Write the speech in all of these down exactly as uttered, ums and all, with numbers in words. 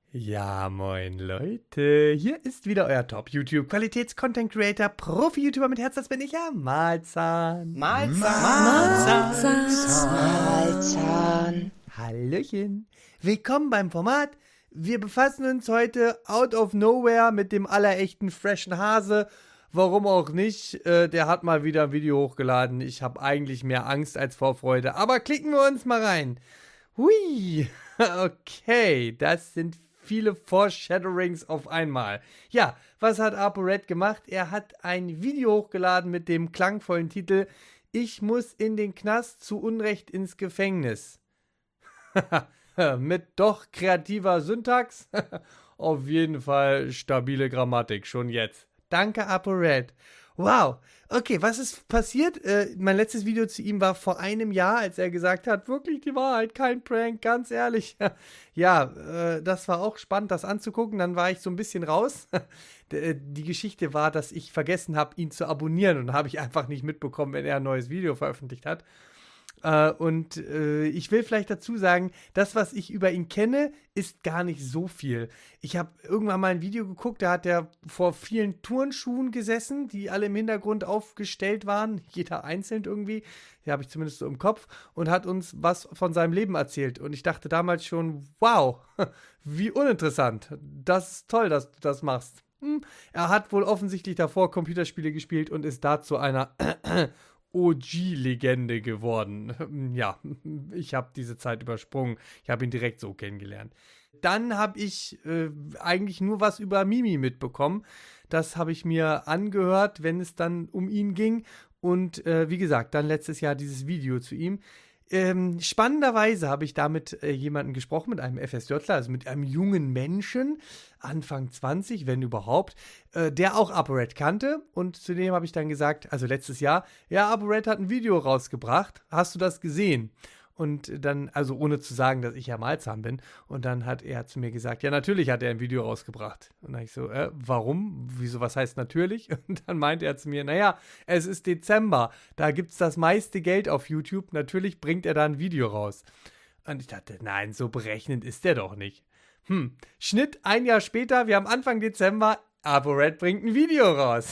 Ja, moin Leute, hier ist wieder euer Top-YouTube-Qualitäts-Content-Creator, Profi-YouTuber mit Herz, das bin ich ja, Malzahn. Malzahn. Malzahn. Malzahn. Hallöchen, willkommen beim Format. Wir befassen uns heute out of nowhere mit dem allerechten freshen Hase. Warum auch nicht, äh, der hat mal wieder ein Video hochgeladen. Ich habe eigentlich mehr Angst als Vorfreude, aber klicken wir uns mal rein. Hui, okay, das sind viele Foreshadowings auf einmal. Ja, was hat ApoRed gemacht? Er hat ein Video hochgeladen mit dem klangvollen Titel Ich muss in den Knast, zu Unrecht ins Gefängnis. Mit doch kreativer Syntax. Auf jeden Fall stabile Grammatik, schon jetzt. Danke, ApoRed. Wow. Okay, was ist passiert? Äh, mein letztes Video zu ihm war vor einem Jahr, als er gesagt hat, wirklich die Wahrheit, kein Prank, ganz ehrlich. Ja, äh, das war auch spannend, das anzugucken. Dann war ich so ein bisschen raus. Die Geschichte war, dass ich vergessen habe, ihn zu abonnieren. Und habe ich einfach nicht mitbekommen, wenn er ein neues Video veröffentlicht hat. Uh, und uh, ich will vielleicht dazu sagen, das, was ich über ihn kenne, ist gar nicht so viel. Ich habe irgendwann mal ein Video geguckt, da hat er vor vielen Turnschuhen gesessen, die alle im Hintergrund aufgestellt waren, jeder einzeln irgendwie, die habe ich zumindest so im Kopf, und hat uns was von seinem Leben erzählt. Und ich dachte damals schon, wow, wie uninteressant, das ist toll, dass du das machst. Hm. Er hat wohl offensichtlich davor Computerspiele gespielt und ist dazu einer O G-Legende geworden. Ja, ich habe diese Zeit übersprungen. Ich habe ihn direkt so kennengelernt. Dann habe ich äh, eigentlich nur was über Mimi mitbekommen. Das habe ich mir angehört, wenn es dann um ihn ging. Und äh, wie gesagt, dann letztes Jahr dieses Video zu ihm. Ähm, spannenderweise habe ich da mit äh, jemandem gesprochen, mit einem FSJler, also mit einem jungen Menschen, Anfang zwanzig, wenn überhaupt, äh, der auch ApoRed kannte. Und zu dem habe ich dann gesagt, also letztes Jahr, ja, ApoRed hat ein Video rausgebracht, hast du das gesehen? Und dann, also ohne zu sagen, dass ich ja Malzahn bin. Und dann hat er zu mir gesagt, ja, natürlich hat er ein Video rausgebracht. Und dann habe ich so, äh, warum? Wieso, was heißt natürlich? Und dann meinte er zu mir, naja, es ist Dezember, da gibt es das meiste Geld auf YouTube. Natürlich bringt er da ein Video raus. Und ich dachte, nein, so berechnend ist der doch nicht. Hm, Schnitt ein Jahr später, wir haben Anfang Dezember, ApoRed bringt ein Video raus.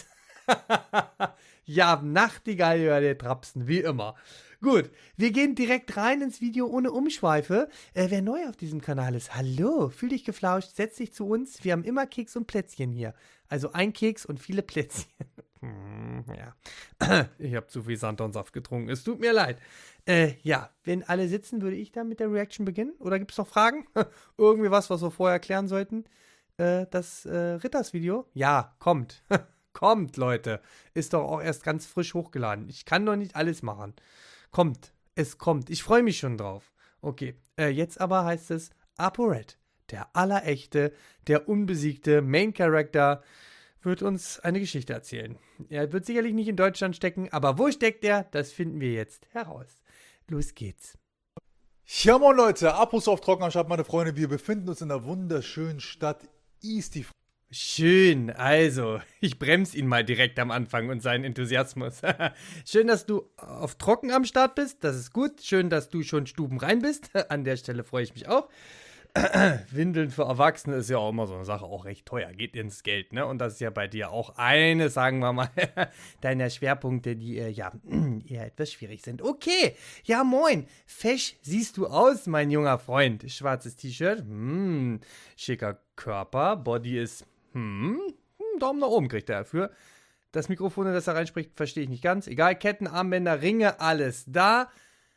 Ja, Nachtigall über der Trapsen, wie immer. Gut, wir gehen direkt rein ins Video ohne Umschweife. Äh, wer neu auf diesem Kanal ist, hallo, fühl dich geflauscht, setz dich zu uns. Wir haben immer Keks und Plätzchen hier. Also ein Keks und viele Plätzchen. hm, ja, ich habe zu viel Sanddornsaft getrunken, es tut mir leid. Äh, ja, wenn alle sitzen, würde ich dann mit der Reaction beginnen? Oder gibt es noch Fragen? Irgendwie was, was wir vorher klären sollten? Äh, das äh, Ritters-Video? Ja, kommt. Kommt, Leute. Ist doch auch erst ganz frisch hochgeladen. Ich kann doch nicht alles machen. Kommt, es kommt. Ich freue mich schon drauf. Okay, äh, jetzt aber heißt es ApoRed, der allerechte, der unbesiegte Main Character, wird uns eine Geschichte erzählen. Er wird sicherlich nicht in Deutschland stecken, aber wo steckt er? Das finden wir jetzt heraus. Los geht's. Ja, moin Leute, Apos auf Trockenanstalt, meine Freunde. Wir befinden uns in der wunderschönen Stadt Easty. Schön, also, ich bremse ihn mal direkt am Anfang und seinen Enthusiasmus. Schön, dass du auf Trocken am Start bist, das ist gut. Schön, dass du schon stubenrein bist, an der Stelle freue ich mich auch. Windeln für Erwachsene ist ja auch immer so eine Sache, auch recht teuer, geht ins Geld, ne? Und das ist ja bei dir auch eine, sagen wir mal, deiner Schwerpunkte, die äh, ja eher etwas schwierig sind. Okay, ja moin, fesch siehst du aus, mein junger Freund. Schwarzes T-Shirt, hm, schicker Körper, Body ist, hm, Daumen nach oben kriegt er dafür. Das Mikrofon, das er reinspricht, verstehe ich nicht ganz. Egal, Ketten, Armbänder, Ringe, alles da.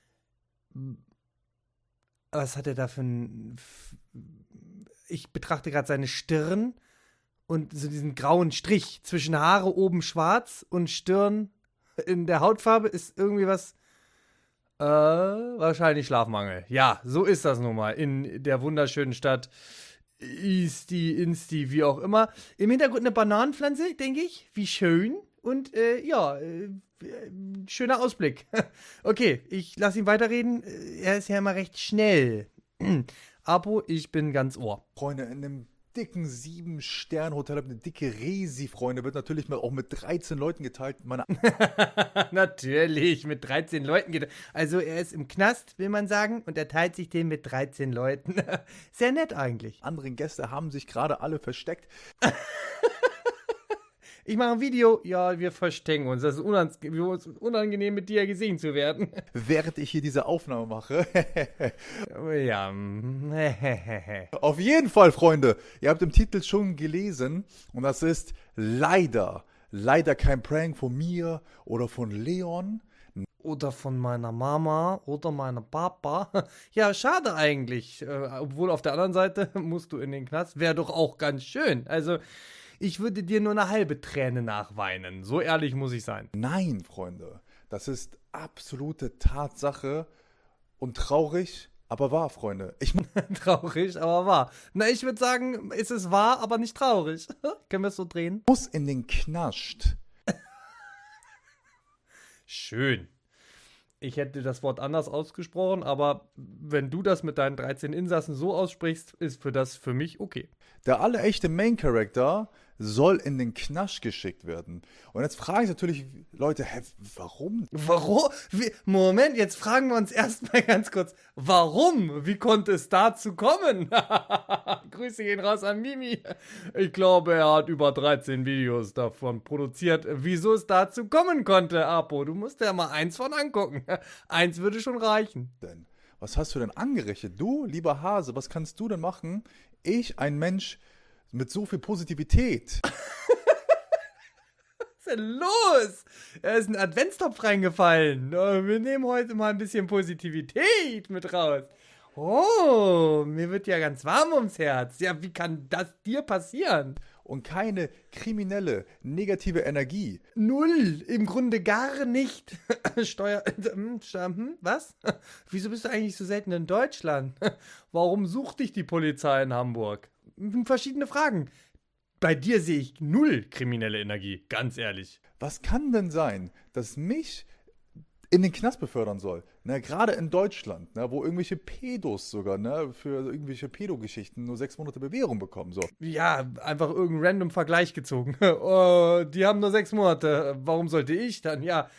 Was hat er da für ein... Ich betrachte gerade seine Stirn und so diesen grauen Strich zwischen Haare oben schwarz und Stirn in der Hautfarbe ist irgendwie was... Äh, wahrscheinlich Schlafmangel. Ja, so ist das nun mal in der wunderschönen Stadt Easty, Insty, wie auch immer. Im Hintergrund eine Bananenpflanze, denke ich. Wie schön. Und äh, ja, äh, schöner Ausblick. Okay, ich lasse ihn weiterreden. Er ist ja immer recht schnell. Apo, ich bin ganz Ohr. Freunde, in dem dicken sieben Sterne Hotel, habe eine dicke Resi, Freunde, wird natürlich mal auch mit dreizehn Leuten geteilt. Meine Natürlich, mit dreizehn Leuten geht er. Also er ist im Knast, will man sagen, und er teilt sich den mit dreizehn Leuten. Sehr nett eigentlich. anderen Gäste haben sich gerade alle versteckt. Ich mache ein Video, ja, wir verstecken uns. Das ist unangenehm, unangenehm mit dir gesehen zu werden. Während ich hier diese Aufnahme mache. Ja. Auf jeden Fall, Freunde, ihr habt im Titel schon gelesen und das ist leider, leider kein Prank von mir oder von Leon. Oder von meiner Mama oder meiner Papa. Ja, schade eigentlich. Äh, obwohl auf der anderen Seite musst du in den Knast. Wäre doch auch ganz schön. Also, ich würde dir nur eine halbe Träne nachweinen. So ehrlich muss ich sein. Nein, Freunde, das ist absolute Tatsache und traurig, aber wahr, Freunde. Ich Traurig, aber wahr. Na, ich würde sagen, es ist wahr, aber nicht traurig. Können wir es so drehen? muss in den Knast. Schön. Ich hätte das Wort anders ausgesprochen, aber wenn du das mit deinen dreizehn Insassen so aussprichst, ist für das für mich okay. Der allerechte Main Character soll in den Knast geschickt werden. Und jetzt fragen sich natürlich Leute, hä, warum? Warum? Wie, Moment, jetzt fragen wir uns erstmal ganz kurz, warum? Wie konnte es dazu kommen? Grüße gehen raus an Mimi. Ich glaube, er hat über dreizehn Videos davon produziert, wieso es dazu kommen konnte, Apo. Du musst ja mal eins von angucken. Eins würde schon reichen. Denn? Was hast du denn angerichtet? Du, lieber Hase, was kannst du denn machen? Ich, ein Mensch mit so viel Positivität. Was ist denn los? Er ist ein Adventstopf reingefallen. Wir nehmen heute mal ein bisschen Positivität mit raus. Oh, mir wird ja ganz warm ums Herz. Ja, wie kann das dir passieren? Und keine kriminelle, negative Energie. Null, im Grunde gar nicht. Steuer, hm, hm, was? Wieso bist du eigentlich so selten in Deutschland? Warum sucht dich die Polizei in Hamburg? Verschiedene Fragen. Bei dir sehe ich null kriminelle Energie, ganz ehrlich. Was kann denn sein, dass mich in den Knast befördern soll? Ne, gerade in Deutschland, ne, wo irgendwelche Pedos sogar ne, für irgendwelche Pedo-Geschichten nur sechs Monate Bewährung bekommen. So. Ja, einfach irgendein random Vergleich gezogen. Oh, die haben nur sechs Monate. Warum sollte ich dann? Ja.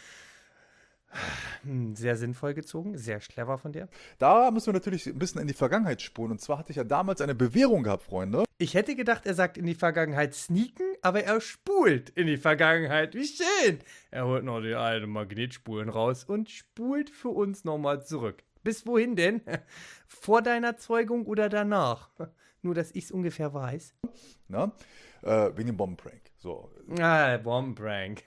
Sehr sinnvoll gezogen, sehr clever von dir. Da müssen wir natürlich ein bisschen in die Vergangenheit spulen. Und zwar hatte ich ja damals eine Bewährung gehabt, Freunde. Ich hätte gedacht, er sagt in die Vergangenheit sneaken, aber er spult in die Vergangenheit. Wie schön. Er holt noch die alten Magnetspulen raus und spult für uns nochmal zurück. Bis wohin denn? Vor deiner Zeugung oder danach? Nur, dass ich es ungefähr weiß. Na, äh, wegen dem Bombenprank. So. Ah, Bombenprank.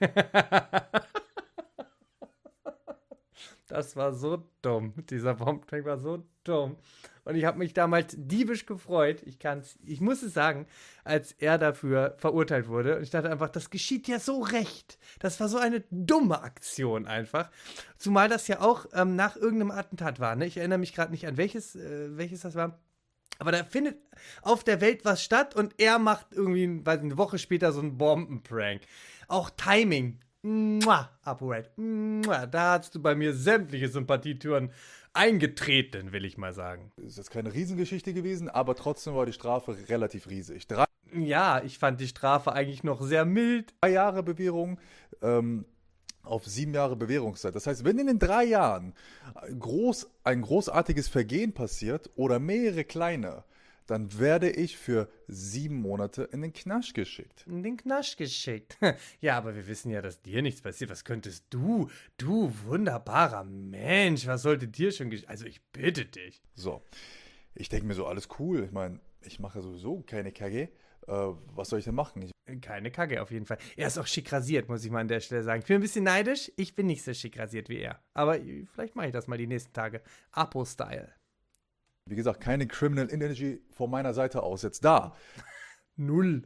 Das war so dumm. Dieser Bombenprank war so dumm. Und ich habe mich damals diebisch gefreut. Ich kann's, ich muss es sagen, als er dafür verurteilt wurde. Und ich dachte einfach, das geschieht ja so recht. Das war so eine dumme Aktion einfach. Zumal das ja auch ähm, nach irgendeinem Attentat war. Ne? Ich erinnere mich gerade nicht an welches, äh, welches das war. Aber da findet auf der Welt was statt und er macht irgendwie, weiß nicht, eine Woche später so einen Bombenprank. Auch Timing. Mua, ApoRed. Mua, da hast du bei mir sämtliche Sympathietüren eingetreten, will ich mal sagen. Ist jetzt keine Riesengeschichte gewesen, aber trotzdem war die Strafe relativ riesig. Drei Ja, ich fand die Strafe eigentlich noch sehr mild. Jahre Bewährung ähm, auf sieben Jahre Bewährungszeit. Das heißt, wenn in den drei Jahren groß, ein großartiges Vergehen passiert oder mehrere kleine, dann werde ich für sieben Monate in den Knast geschickt. In den Knast geschickt. Ja, aber wir wissen ja, dass dir nichts passiert. Was könntest du, du wunderbarer Mensch, was sollte dir schon geschehen? Also ich bitte dich. So, ich denke mir so, alles cool. Ich meine, ich mache sowieso keine Kacke. Äh, was soll ich denn machen? Ich Keine Kacke auf jeden Fall. Er ist auch schick rasiert, muss ich mal an der Stelle sagen. Ich bin ein bisschen neidisch. Ich bin nicht so schick rasiert wie er. Aber vielleicht mache ich das mal die nächsten Tage. Apo-Style. Wie gesagt, keine Criminal Energy von meiner Seite aus jetzt da. Null.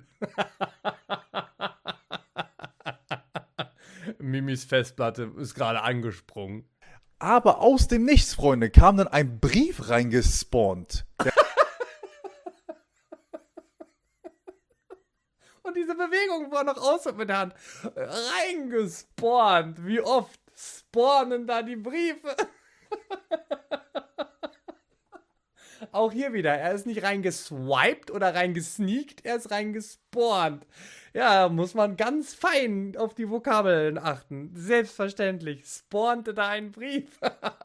Mimis Festplatte ist gerade angesprungen. Aber aus dem Nichts, Freunde, kam dann ein Brief reingespawnt. Und diese Bewegung war noch aus mit der Hand reingespawnt. Wie oft spawnen da die Briefe? auch hier wieder. Er ist nicht reingeswiped oder reingesneakt, er ist reingespawnt. Ja, muss man ganz fein auf die Vokabeln achten. Selbstverständlich. Spawnte da ein Brief.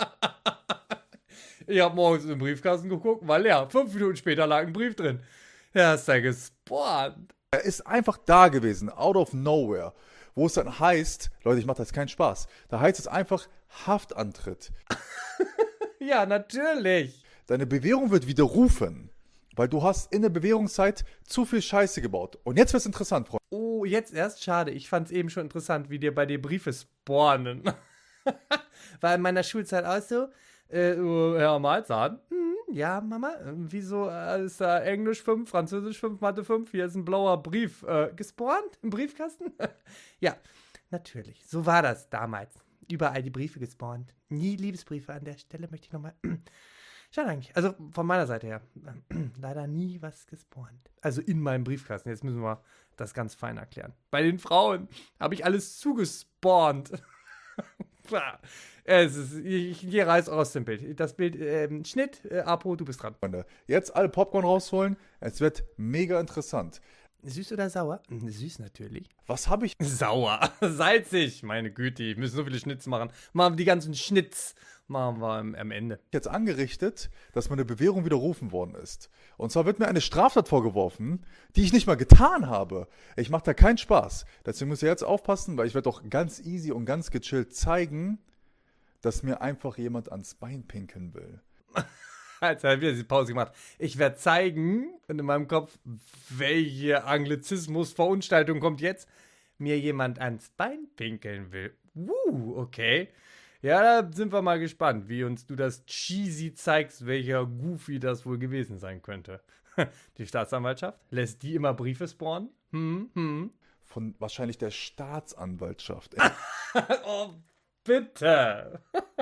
Ich habe morgens im Briefkasten geguckt, war leer. Fünf Minuten später lag ein Brief drin. Ja, ist da gespawnt. Er ist einfach da gewesen, out of nowhere. Wo es dann heißt, Leute, ich mache das keinen Spaß. Da heißt es einfach Haftantritt. Ja, natürlich. Deine Bewährung wird widerrufen, weil du hast in der Bewährungszeit zu viel Scheiße gebaut. Und jetzt wird's interessant, Freunde. Oh, jetzt erst? Schade. Ich fand's eben schon interessant, wie dir bei dir Briefe spawnen. War in meiner Schulzeit auch so. Äh, oh, Herr Malzahn. Hm, ja, Mama. Äh, Wieso äh, ist da Englisch fünf, Französisch fünf, Mathe fünf? Hier ist ein blauer Brief. Äh, gespawnt im Briefkasten? Ja, natürlich. So war das damals. Überall die Briefe gespawnt. Nie Liebesbriefe an der Stelle, möchte ich nochmal. Schade eigentlich. Also von meiner Seite her. Leider nie was gespawnt. Also in meinem Briefkasten. Jetzt müssen wir das ganz fein erklären. Bei den Frauen habe ich alles zugespawnt. Es ist, ich, ich gehe raus aus dem Bild. Das Bild, ähm, Schnitt, äh, Apo, du bist dran. Freunde, jetzt alle Popcorn rausholen. Es wird mega interessant. Süß oder sauer? Süß natürlich. Was habe ich? Sauer. Salzig. Meine Güte, wir müssen so viele Schnitz machen. Machen wir die ganzen Schnitz. Machen wir am, am Ende. Jetzt angerichtet, dass meine Bewährung widerrufen worden ist. Und zwar wird mir eine Straftat vorgeworfen, die ich nicht mal getan habe. Ich mache da keinen Spaß. Deswegen muss ich jetzt aufpassen, weil ich werde doch ganz easy und ganz gechillt zeigen, dass mir einfach jemand ans Bein pinkeln will. Jetzt hat wieder diese Pause gemacht. Ich werde zeigen, und in meinem Kopf, welche Anglizismus-Verunstaltung kommt jetzt, mir jemand ans Bein pinkeln will. Uh, okay. Ja, da sind wir mal gespannt, wie uns du das cheesy zeigst, welcher Goofy das wohl gewesen sein könnte. Die Staatsanwaltschaft? Lässt die immer Briefe spawnen? Hm, hm. Von wahrscheinlich der Staatsanwaltschaft. Oh, bitte.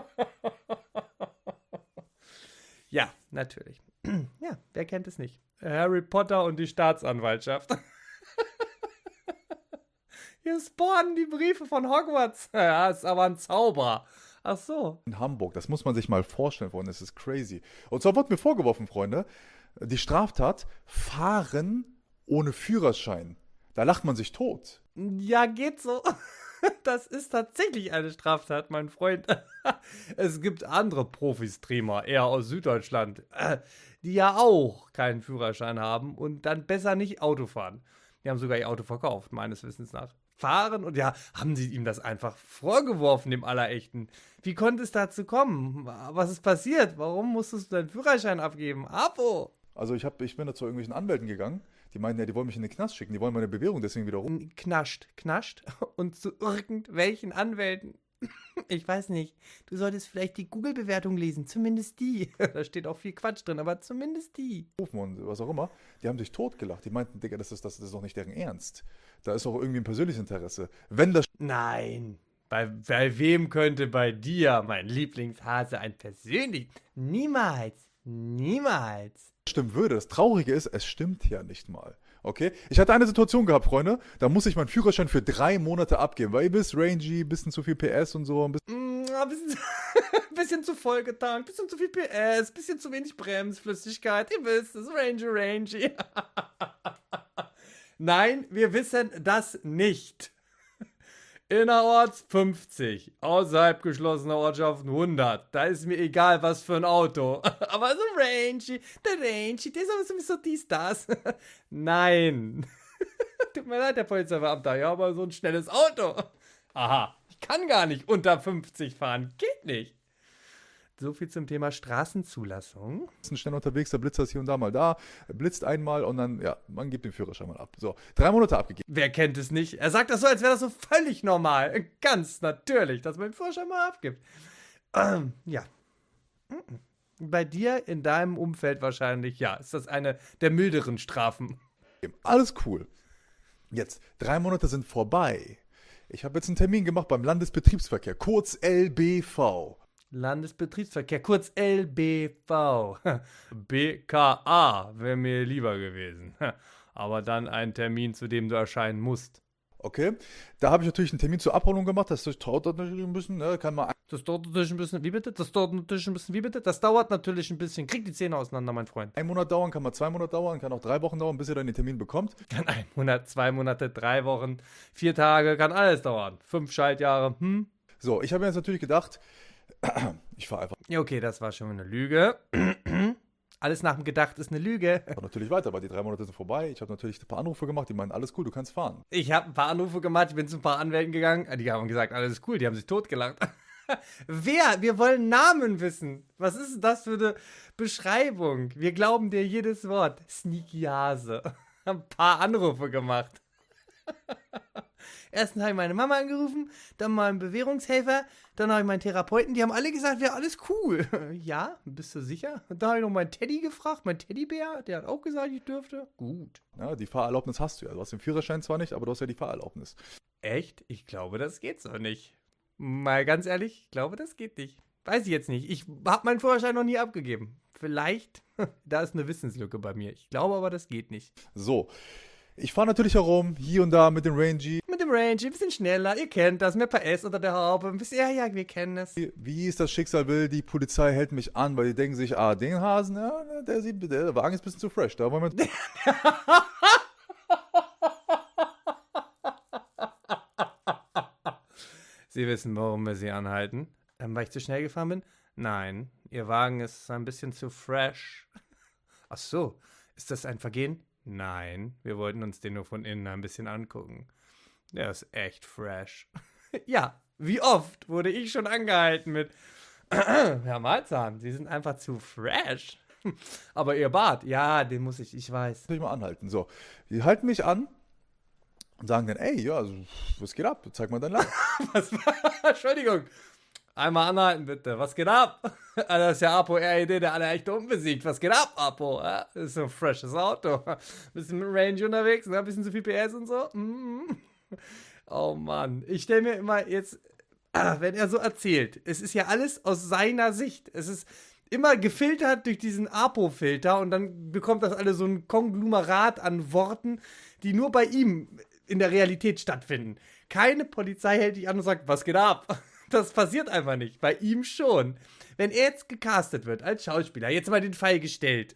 Ja, natürlich. Ja, wer kennt es nicht? Harry Potter und die Staatsanwaltschaft. Hier spawnen die Briefe von Hogwarts. Ja, ist aber ein Zauber. Ach so. In Hamburg, das muss man sich mal vorstellen, Freunde, das ist crazy. Und zwar wird mir vorgeworfen, Freunde, die Straftat, Fahren ohne Führerschein. Da lacht man sich tot. Ja, geht so. Das ist tatsächlich eine Straftat, mein Freund. Es gibt andere Profistreamer, eher aus Süddeutschland, die ja auch keinen Führerschein haben und dann besser nicht Auto fahren. Die haben sogar ihr Auto verkauft, meines Wissens nach. Fahren und ja, haben sie ihm das einfach vorgeworfen, dem Allerechten. Wie konnte es dazu kommen? Was ist passiert? Warum musstest du deinen Führerschein abgeben? Apo! Also ich, hab, ich bin da zu irgendwelchen Anwälten gegangen, die meinten ja, die wollen mich in den Knast schicken, die wollen meine Bewährung deswegen wieder rum. Knascht, knascht. Und zu irgendwelchen Anwälten. Ich weiß nicht. Du solltest vielleicht die Google-Bewertung lesen. Zumindest die. Da steht auch viel Quatsch drin, aber zumindest die. Und was auch immer. Die haben sich totgelacht. Die meinten, Digga, das ist, das ist doch nicht deren Ernst. Da ist doch irgendwie ein persönliches Interesse. Wenn das... Nein. Bei, bei wem könnte bei dir, mein Lieblingshase, ein persönlich... Niemals. Niemals. stimmen würde. Das Traurige ist, es stimmt ja nicht mal. Okay? Ich hatte eine Situation gehabt, Freunde, da muss ich meinen Führerschein für drei Monate abgeben, weil ihr wisst, rangy, bisschen zu viel P S und so. Ein bisschen, Mm, ein bisschen, bisschen zu voll getankt, bisschen zu viel P S, bisschen zu wenig Bremsflüssigkeit. Ihr wisst es, rangy, rangy. Nein, wir wissen das nicht. Innerorts fünfzig, außerhalb geschlossener Ortschaften hundert. Da ist mir egal, was für ein Auto. Aber so rangy, der rangy, der ist aber sowieso dies, das. Nein. Tut mir leid, der Polizeibeamter, ja, aber so ein schnelles Auto. Aha, ich kann gar nicht unter fünfzig fahren, geht nicht. So viel zum Thema Straßenzulassung. schnell unterwegs, der Blitzer ist hier und da mal da, blitzt einmal und dann, ja, man gibt den Führerschein mal ab. So, drei Monate abgegeben. Wer kennt es nicht? Er sagt das so, als wäre das so völlig normal. Ganz natürlich, dass man den Führerschein mal abgibt. Ähm, ja. Bei dir, in deinem Umfeld wahrscheinlich, ja, ist das eine der milderen Strafen. Alles cool. Jetzt, drei Monate sind vorbei. Ich habe jetzt einen Termin gemacht beim Landesbetriebsverkehr, kurz L B V. Landesbetriebsverkehr, kurz L B V. B K A wäre mir lieber gewesen. Aber dann ein Termin, zu dem du erscheinen musst. Okay, da habe ich natürlich einen Termin zur Abholung gemacht, das dauert natürlich ein bisschen, ne? Kann man Das dauert natürlich ein bisschen, wie bitte? Das dauert natürlich ein bisschen, wie bitte? Das dauert natürlich ein bisschen. Krieg die Zähne auseinander, mein Freund. einen Monat dauern, kann mal zwei Monate dauern, kann auch drei Wochen dauern, bis ihr dann den Termin bekommt. Kann ein Monat, zwei Monate, drei Wochen, vier Tage, kann alles dauern. Fünf Schaltjahre, hm? So, ich habe mir jetzt natürlich gedacht, ich fahre einfach Ja, okay, das war schon eine Lüge. Alles nach dem Gedacht ist eine Lüge. natürlich weiter, weil die drei Monate sind vorbei. Ich habe natürlich ein paar Anrufe gemacht, die meinen, alles cool, du kannst fahren. Ich habe ein paar Anrufe gemacht, ich bin zu ein paar Anwälten gegangen. Die haben gesagt, alles ist cool, die haben sich totgelacht. Wer? Wir wollen Namen wissen. Was ist das für eine Beschreibung? Wir glauben dir jedes Wort. Sneaky Hase. Ein paar Anrufe gemacht. Erstens habe ich meine Mama angerufen, dann meinen Bewährungshelfer, dann habe ich meinen Therapeuten, die haben alle gesagt, wäre alles cool. Ja, bist du sicher? Und dann habe ich noch meinen Teddy gefragt, mein Teddybär, der hat auch gesagt, ich dürfte. Gut. Ja, die Fahrerlaubnis hast du ja. Du hast den Führerschein zwar nicht, aber du hast ja die Fahrerlaubnis. Echt? Ich glaube, das geht so nicht. Mal ganz ehrlich, ich glaube, das geht nicht. Weiß ich jetzt nicht. Ich habe meinen Führerschein noch nie abgegeben. Vielleicht, da ist eine Wissenslücke bei mir. Ich glaube aber, das geht nicht. So, ich fahre natürlich herum, hier und da mit dem Rangy. Mit dem Range, ein bisschen schneller, ihr kennt das, mehr P S unter der Haube, ein bisschen, ja, ja, wir kennen es. Wie es das Schicksal will, die Polizei hält mich an, weil die denken sich, ah, den Hasen, ja, der, sieht, der Wagen ist ein bisschen zu fresh. Da wollen wir Sie wissen, warum wir sie anhalten. Ähm, weil ich zu schnell gefahren bin? Nein, Ihr Wagen ist ein bisschen zu fresh. Ach so, ist das ein Vergehen? Nein, wir wollten uns den nur von innen ein bisschen angucken. Der ist echt fresh. Ja, wie oft wurde ich schon angehalten mit Herr Malzahn, Sie sind einfach zu fresh. Aber Ihr Bart, ja, den muss ich, ich weiß. natürlich mal anhalten. So, die halten mich an und sagen dann, ey, ja, also, was geht ab? Zeig mal dein Land. Was war? Entschuldigung. Einmal anhalten, bitte. Was geht ab? Das ist ja Apo R E D, der alle echt unbesiegt. Was geht ab, Apo? Ja, das ist so ein freshes Auto. Bisschen mit Range unterwegs, ne? Bisschen zu viel P S und so. Mm. Oh Mann. Ich stelle mir immer jetzt, wenn er so erzählt, es ist ja alles aus seiner Sicht. Es ist immer gefiltert durch diesen Apo-Filter und dann bekommt das alles so ein Konglomerat an Worten, die nur bei ihm in der Realität stattfinden. Keine Polizei hält dich an und sagt, was geht ab? Das passiert einfach nicht. Bei ihm schon. Wenn er jetzt gecastet wird als Schauspieler, jetzt mal den Fall gestellt.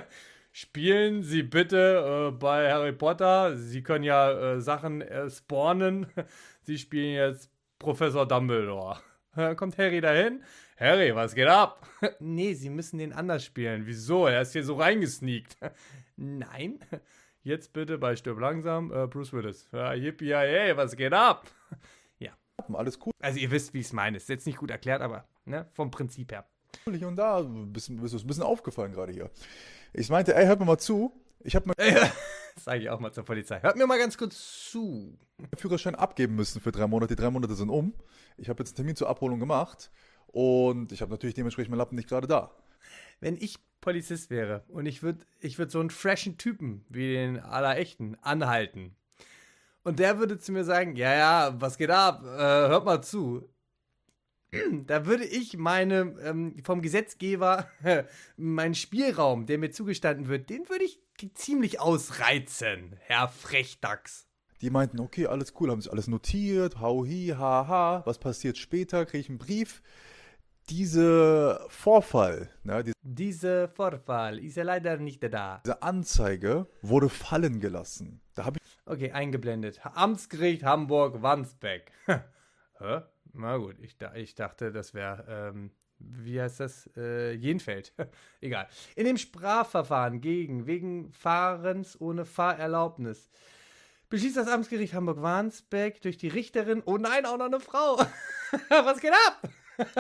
Spielen Sie bitte äh, bei Harry Potter. Sie können ja äh, Sachen äh, spawnen. Sie spielen jetzt Professor Dumbledore. Dann kommt Harry dahin. Harry, was geht ab? Nee, Sie müssen den anders spielen. Wieso? Er ist hier so reingesneakt. Nein. Jetzt bitte bei Stirb langsam äh, Bruce Willis. Ja, yippie, hey, was geht ab? Alles cool. Also ihr wisst, wie ich es meine. Ist jetzt nicht gut erklärt, aber ne, vom Prinzip her. Hier und da, bist, bist, bist ein bisschen aufgefallen gerade hier. Ich meinte, ey, hört mir mal zu. Ich habe meinen Das sage ich auch mal zur Polizei. Hört mir mal ganz kurz zu. Führerschein abgeben müssen für drei Monate. Die drei Monate sind um. Ich habe jetzt einen Termin zur Abholung gemacht. Und ich habe natürlich dementsprechend meinen Lappen nicht gerade da. Wenn ich Polizist wäre und ich würde ich würd so einen freshen Typen wie den Allerechten anhalten und der würde zu mir sagen, ja, ja, was geht ab, äh, hört mal zu. Da würde ich meine, ähm, vom Gesetzgeber, meinen Spielraum, der mir zugestanden wird, den würde ich ziemlich ausreizen, Herr Frechdachs. Die meinten, okay, alles cool, haben sich alles notiert, hau hi, ha, ha, was passiert später, kriege ich einen Brief. Diese Vorfall, ne, diese, Dieser Vorfall ist ja leider nicht da. diese Anzeige wurde fallen gelassen. Da habe ich Okay, eingeblendet. Amtsgericht Hamburg-Wandsbek. Hä? Na gut, ich, ich dachte, das wäre, ähm, wie heißt das? Äh, Jenfeld. Egal. In dem Strafverfahren gegen, wegen Fahrens ohne Fahrerlaubnis beschließt das Amtsgericht Hamburg-Wandsbek durch die Richterin, oh nein, auch noch eine Frau. Was geht ab?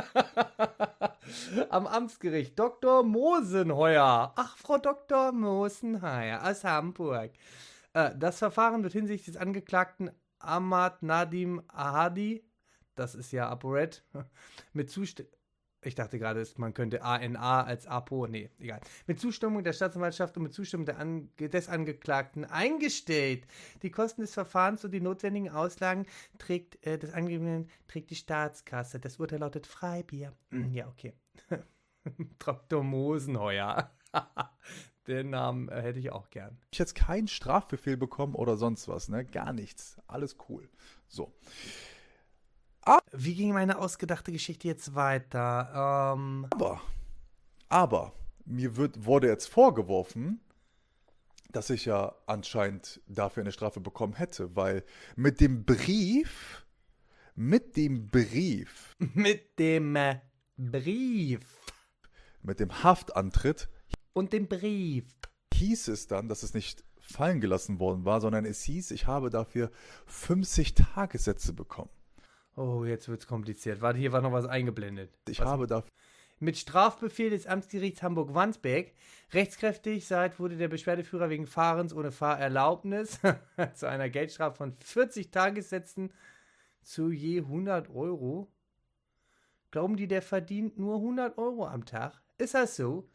Am Amtsgericht Doktor Mosenheuer. Ach, Frau Doktor Mosenheuer aus Hamburg. Äh, das Verfahren wird hinsichtlich des Angeklagten Ahmad Nadim Ahadi, das ist ja ApoRed, mit Zustimmung, ich dachte gerade, man könnte A N A als Apo, nee, egal, mit Zustimmung der Staatsanwaltschaft und mit Zustimmung der An- des Angeklagten eingestellt. Die Kosten des Verfahrens und die notwendigen Auslagen trägt äh, des Angegebenen trägt die Staatskasse. Das Urteil lautet Freibier. Ja, okay. Doktor Mosenheuer. Den Namen äh, hätte ich auch gern. Ich jetzt keinen Strafbefehl bekommen oder sonst was, ne? Gar nichts. Alles cool. So. Wie ging meine ausgedachte Geschichte jetzt weiter? Ähm, Aber, aber, mir wird, wurde jetzt vorgeworfen, dass ich ja anscheinend dafür eine Strafe bekommen hätte, weil mit dem Brief, mit dem Brief, mit dem äh, Brief. mit dem Haftantritt Und dem Brief. hieß es dann, dass es nicht fallen gelassen worden war, sondern es hieß, ich habe dafür fünfzig Tagessätze bekommen. Oh, jetzt wird's kompliziert. Warte, hier war noch was eingeblendet. Ich was? habe dafür Mit Strafbefehl des Amtsgerichts Hamburg-Wandsbek rechtskräftig seit wurde der Beschwerdeführer wegen Fahrens ohne Fahrerlaubnis zu einer Geldstrafe von vierzig Tagessätzen zu je hundert Euro. Glauben die, der verdient nur hundert Euro am Tag? Ist das so?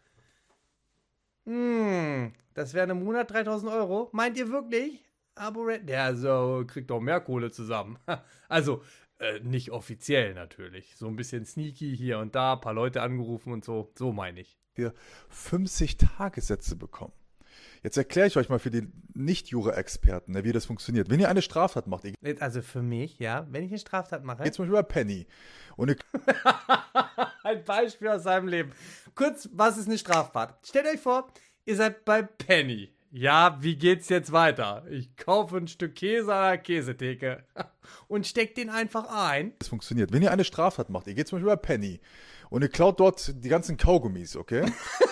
Hm, das wären im Monat dreitausend Euro. Meint ihr wirklich? Aboret? Der so kriegt doch mehr Kohle zusammen. Also, äh, nicht offiziell natürlich. So ein bisschen sneaky hier und da, ein paar Leute angerufen und so. So meine ich. fünfzig Tagessätze bekommen. Jetzt erkläre ich euch mal für die Nicht-Jura-Experten, ne, wie das funktioniert. Wenn ihr eine Straftat macht, ihr Jetzt Also für mich, ja, wenn ich eine Straftat mache. geht zum Beispiel über Penny und ihr Ein Beispiel aus seinem Leben. Kurz, was ist eine Straftat? Stellt euch vor, ihr seid bei Penny. Ja, wie geht's jetzt weiter? Ich kaufe ein Stück Käse an der Käsetheke und steck den einfach ein. das funktioniert. Wenn ihr eine Straftat macht, ihr geht zum Beispiel über Penny und ihr klaut dort die ganzen Kaugummis, okay?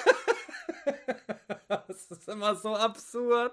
Das ist immer so absurd.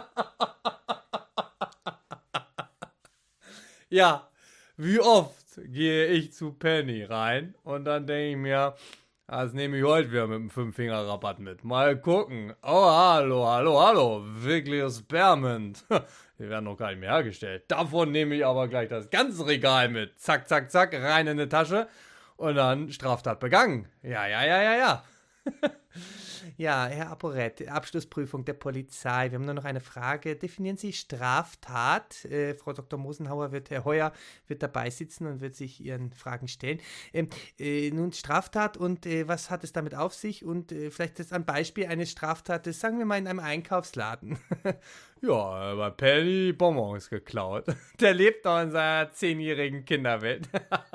Ja, wie oft gehe ich zu Penny rein und dann denke ich mir, das nehme ich heute wieder mit dem fünf-Finger-Rabatt mit. Mal gucken. Oh, hallo, hallo, hallo. Wirkliches Spearmint. Die werden noch gar nicht mehr hergestellt. Davon nehme ich aber gleich das ganze Regal mit. Zack, zack, zack, rein in eine Tasche und dann Straftat begangen. Ja, ja, ja, ja, ja. Ja, Herr Aporet, Abschlussprüfung der Polizei. Wir haben nur noch eine Frage. Definieren Sie Straftat? Äh, Frau Doktor Mosenhauer wird, Herr Heuer wird dabei sitzen und wird sich Ihren Fragen stellen. Ähm, äh, nun Straftat und äh, was hat es damit auf sich? Und äh, vielleicht ist ein Beispiel eines Straftates, sagen wir mal in einem Einkaufsladen. Ja, bei Penny Bonbons geklaut. Der lebt doch in seiner zehnjährigen Kinderwelt.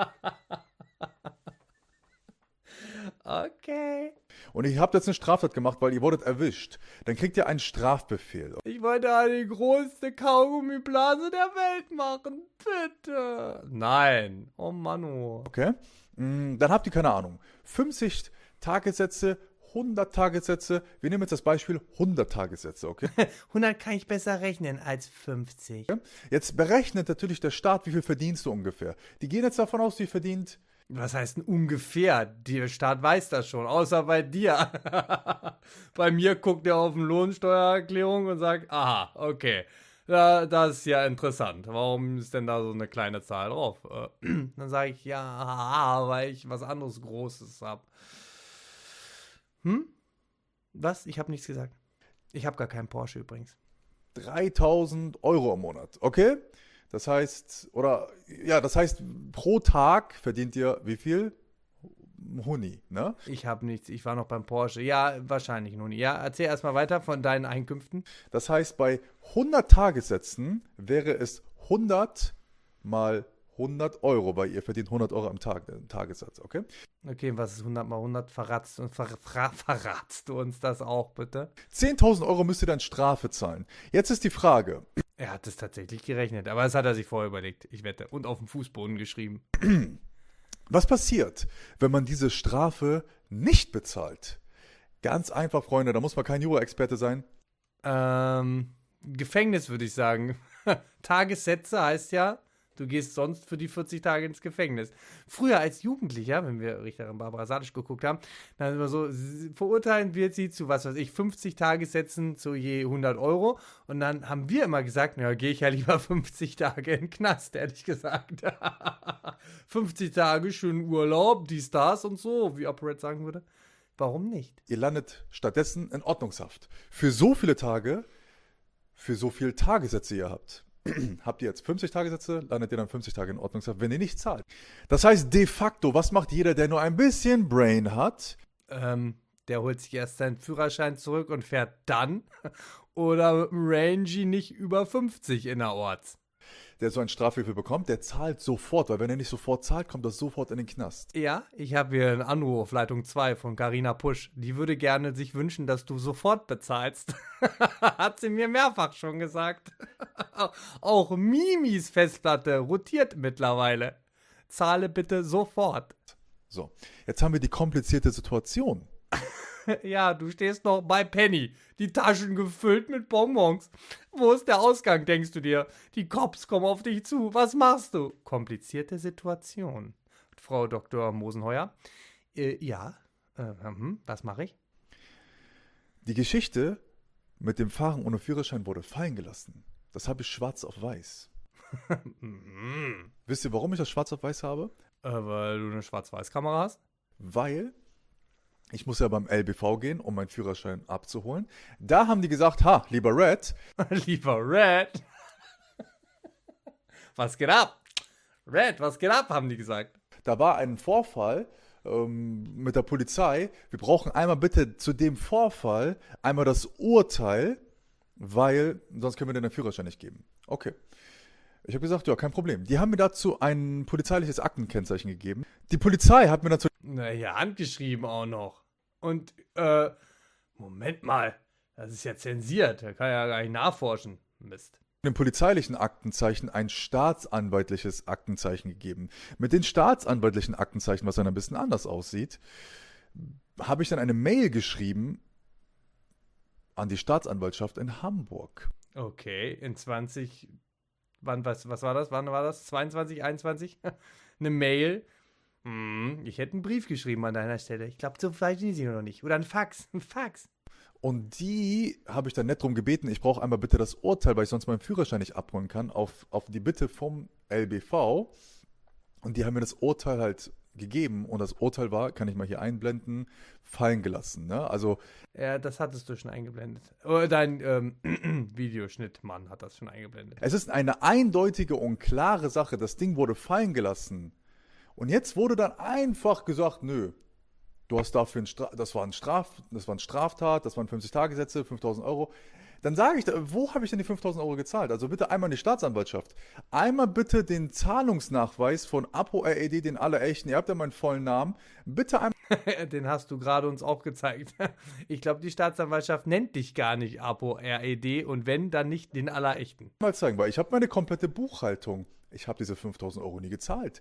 Okay. Und ihr habt jetzt eine Straftat gemacht, weil ihr wurdet erwischt. Dann kriegt ihr einen Strafbefehl. Ich wollte eine größte Kaugummiblase der Welt machen. Bitte. Nein. Oh Manu. Okay? Mm, Dann habt ihr keine Ahnung. fünfzig Tagessätze, hundert Tagessätze. Wir nehmen jetzt das Beispiel hundert Tagessätze, okay? hundert kann ich besser rechnen als fünfzig. Jetzt berechnet natürlich der Staat, wie viel verdienst du ungefähr. Die gehen jetzt davon aus, wie verdient. Was heißt denn ungefähr? Der Staat weiß das schon, außer bei dir. Bei mir guckt er auf eine Lohnsteuererklärung und sagt, aha, okay, da, das ist ja interessant. Warum ist denn da so eine kleine Zahl drauf? Äh, Dann sage ich, ja, aha, weil ich was anderes Großes habe. Hm? Was? Ich habe nichts gesagt. Ich habe gar keinen Porsche übrigens. dreitausend Euro im Monat, okay? Das heißt, oder, ja, das heißt, pro Tag verdient ihr wie viel? Huni, ne? Ich habe nichts, ich war noch beim Porsche. Ja, wahrscheinlich nun. Ja, erzähl erstmal weiter von deinen Einkünften. Das heißt, bei hundert Tagessätzen wäre es hundert mal hundert Euro, weil ihr verdient hundert Euro am Tag, im Tagessatz, okay? Okay, was ist hundert mal hundert? Verratst, und ver, ver, verratst du uns das auch, bitte? zehntausend Euro müsst ihr dann Strafe zahlen. Jetzt ist die Frage, Er hat es tatsächlich gerechnet, aber das hat er sich vorher überlegt, ich wette. Und auf dem Fußboden geschrieben. was passiert, wenn man diese Strafe nicht bezahlt? Ganz einfach, Freunde, da muss man kein Jura-Experte sein. Ähm, Gefängnis würde ich sagen. Tagessätze heißt ja, du gehst sonst für die vierzig Tage ins Gefängnis. Früher als Jugendlicher, wenn wir Richterin Barbara Salisch geguckt haben, dann immer so, s- verurteilen wird sie zu, was weiß ich, fünfzig Tagessätzen zu je hundert Euro. Und dann haben wir immer gesagt, naja, gehe ich ja lieber fünfzig Tage in den Knast, ehrlich gesagt. fünfzig Tage, schönen Urlaub, dies, das und so, wie Operette sagen würde. Warum nicht? Ihr landet stattdessen in Ordnungshaft. Für so viele Tage, für so viele Tagessätze ihr habt. Habt ihr jetzt fünfzig Tagessätze, landet ihr dann fünfzig Tage in Ordnungshaft, wenn ihr nicht zahlt. Das heißt, de facto, was macht jeder, der nur ein bisschen Brain hat? Ähm, Der holt sich erst seinen Führerschein zurück und fährt dann oder mit dem Rangy nicht über fünfzig innerorts. Der so einen Strafhilfe bekommt, der zahlt sofort, weil wenn er nicht sofort zahlt, kommt er sofort in den Knast. Ja, ich habe hier einen Anruf, Leitung zwei von Carina Pusch. Die würde gerne sich wünschen, dass du sofort bezahlst. Hat sie mir mehrfach schon gesagt. Auch Mimis Festplatte rotiert mittlerweile. Zahle bitte sofort. So, jetzt haben wir die komplizierte Situation. Ja, du stehst noch bei Penny. Die Taschen gefüllt mit Bonbons. Wo ist der Ausgang, denkst du dir? Die Cops kommen auf dich zu. Was machst du? Komplizierte Situation. Frau Doktor Mosenheuer. Äh, ja. Äh, hm, was mache ich? Die Geschichte mit dem Fahren ohne Führerschein wurde fallen gelassen. Das habe ich schwarz auf weiß. mhm. Wisst ihr, warum ich das schwarz auf weiß habe? Äh, weil du eine Schwarz-Weiß-Kamera hast? Weil ich muss ja beim L B V gehen, um meinen Führerschein abzuholen. Da haben die gesagt, ha, lieber Red. Lieber Red. Was geht ab? Red, was geht ab, haben die gesagt. Da war ein Vorfall ähm, mit der Polizei. Wir brauchen einmal bitte zu dem Vorfall einmal das Urteil, weil sonst können wir dir den Führerschein nicht geben. Okay. Ich habe gesagt, ja, kein Problem. Die haben mir dazu ein polizeiliches Aktenkennzeichen gegeben. Die Polizei hat mir dazu... Naja, handgeschrieben auch noch. Und, äh, Moment mal. Das ist ja zensiert. Da kann ja gar nicht nachforschen. Mist. Dem polizeilichen Aktenzeichen ein staatsanwaltliches Aktenzeichen gegeben. Mit den staatsanwaltlichen Aktenzeichen, was dann ein bisschen anders aussieht, habe ich dann eine Mail geschrieben an die Staatsanwaltschaft in Hamburg. Okay, in zwanzig... Wann, was, was war das? Wann war das? zweiundzwanzig, einundzwanzig? Eine Mail. Hm, ich hätte einen Brief geschrieben an deiner Stelle. Ich glaube, so weit sind sie noch nicht. Oder ein Fax. Ein Fax. Und die habe ich dann nett drum gebeten, ich brauche einmal bitte das Urteil, weil ich sonst meinen Führerschein nicht abholen kann, auf, auf die Bitte vom L B V. Und die haben mir das Urteil halt gegeben. Und das Urteil war, kann ich mal hier einblenden, fallen gelassen. Ne? Also, ja, das hattest du schon eingeblendet. Oh, dein ähm, Videoschnittmann hat das schon eingeblendet. Es ist eine eindeutige und klare Sache. Das Ding wurde fallen gelassen. Und jetzt wurde dann einfach gesagt, nö, du hast dafür ein Stra- das war ein Straf, das war ein Straftat, das waren fünfzig-Tage-Sätze, fünftausend Euro. Dann sage ich, wo habe ich denn die fünftausend Euro gezahlt? Also bitte einmal in die Staatsanwaltschaft. Einmal bitte den Zahlungsnachweis von Apo R E D, den Allerechten. Ihr habt ja meinen vollen Namen. Bitte einmal. Den hast du gerade uns auch gezeigt. Ich glaube, die Staatsanwaltschaft nennt dich gar nicht Apo R E D und wenn, dann nicht den Allerechten. Mal zeigen, weil ich habe meine komplette Buchhaltung. Ich habe diese fünftausend Euro nie gezahlt.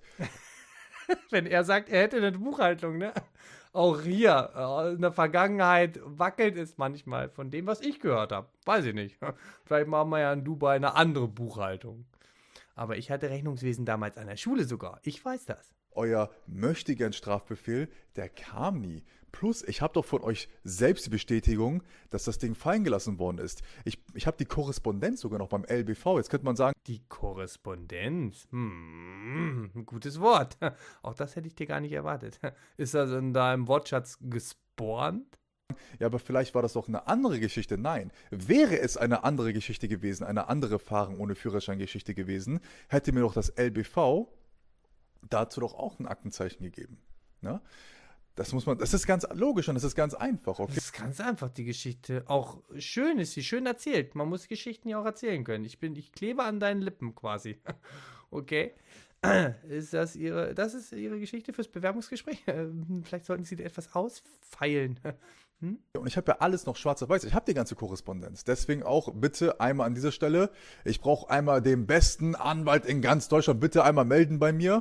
Wenn er sagt, er hätte eine Buchhaltung, ne? Auch hier, äh, in der Vergangenheit wackelt es manchmal von dem, was ich gehört habe. Weiß ich nicht. Vielleicht machen wir ja in Dubai eine andere Buchhaltung. Aber ich hatte Rechnungswesen damals an der Schule sogar. Ich weiß das. Euer Möchtegern-Strafbefehl, der kam nie. Plus, ich habe doch von euch selbst die Bestätigung, dass das Ding fallen gelassen worden ist. Ich, ich habe die Korrespondenz sogar noch beim L B V. Jetzt könnte man sagen... Die Korrespondenz? Hm, ein gutes Wort. Auch das hätte ich dir gar nicht erwartet. Ist das in deinem Wortschatz gespornt? Ja, aber vielleicht war das doch eine andere Geschichte. Nein, wäre es eine andere Geschichte gewesen, eine andere Fahren ohne Führerschein-Geschichte gewesen, hätte mir doch das L B V dazu doch auch ein Aktenzeichen gegeben. Ne? Das muss man, das ist ganz logisch und das ist ganz einfach, okay? Das ist ganz einfach, die Geschichte. Auch schön ist sie, schön erzählt. Man muss Geschichten ja auch erzählen können. Ich bin, ich klebe an deinen Lippen quasi. Okay. Ist das ihre, das ist ihre Geschichte fürs Bewerbungsgespräch? Vielleicht sollten Sie etwas ausfeilen. Hm? Und ich habe ja alles noch schwarz auf weiß. Ich habe die ganze Korrespondenz. Deswegen auch bitte einmal an dieser Stelle, ich brauche einmal den besten Anwalt in ganz Deutschland. Bitte einmal melden bei mir.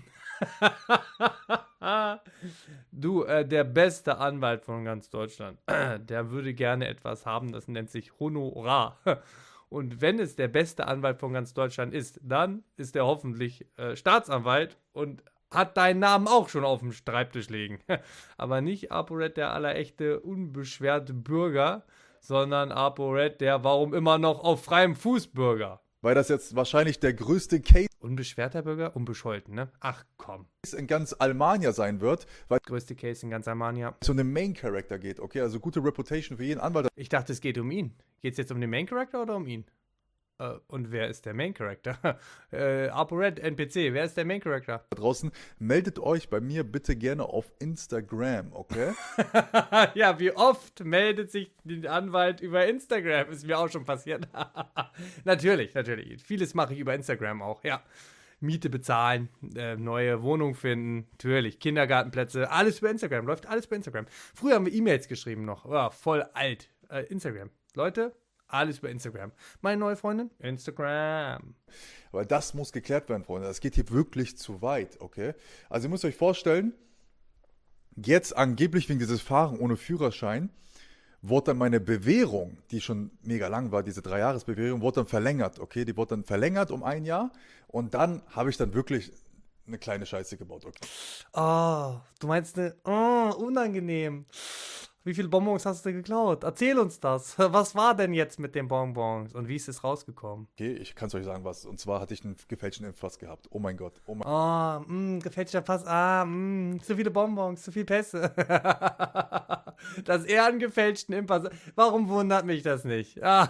Du, äh, der beste Anwalt von ganz Deutschland, der würde gerne etwas haben, das nennt sich Honorar. Und wenn es der beste Anwalt von ganz Deutschland ist, dann ist er hoffentlich äh, Staatsanwalt und hat deinen Namen auch schon auf dem Schreibtisch liegen. Aber nicht ApoRed, der allerechte, unbeschwerte Bürger, sondern ApoRed, der warum immer noch auf freiem Fuß Bürger. Weil das jetzt wahrscheinlich der größte Case Unbeschwerter Bürger? Unbescholten, ne? Ach komm. in ganz Almania sein wird, weil Größte Case in ganz Almania. es um den Main Character geht, okay? Also gute Reputation für jeden Anwalt. Ich dachte, es geht um ihn. Geht es jetzt um den Main Character oder um ihn? Äh, und wer ist der Main Character? äh, ApoRed, N P C, wer ist der Main Character? Da draußen, meldet euch bei mir bitte gerne auf Instagram, okay? Ja, wie oft meldet sich der Anwalt über Instagram? Ist mir auch schon passiert. Natürlich, natürlich. Vieles mache ich über Instagram auch, ja. Miete bezahlen, äh, neue Wohnung finden, natürlich, Kindergartenplätze, alles über Instagram, läuft alles über Instagram. Früher haben wir E-Mails geschrieben noch, oh, voll alt. Äh, Instagram. Leute, alles über Instagram. Meine neue Freundin? Instagram. Aber das muss geklärt werden, Freunde. Das geht hier wirklich zu weit, okay? Also ihr müsst euch vorstellen, jetzt angeblich wegen dieses Fahren ohne Führerschein, wurde dann meine Bewährung, die schon mega lang war, diese Drei-Jahres-Bewährung, wurde dann verlängert, okay? Die wurde dann verlängert um ein Jahr und dann habe ich dann wirklich eine kleine Scheiße gebaut, okay? Oh, du meinst eine, oh, unangenehm. Wie viele Bonbons hast du geklaut? Erzähl uns das. Was war denn jetzt mit den Bonbons und wie ist es rausgekommen? Okay, ich kann es euch sagen, was. Und zwar hatte ich einen gefälschten Impfpass gehabt. Oh mein Gott. Oh mein Oh, mh, gefälschter Pass. Ah, mh, zu viele Bonbons, zu viel Pässe. Dass er einen gefälschten Impfpass. Warum wundert mich das nicht? Ah.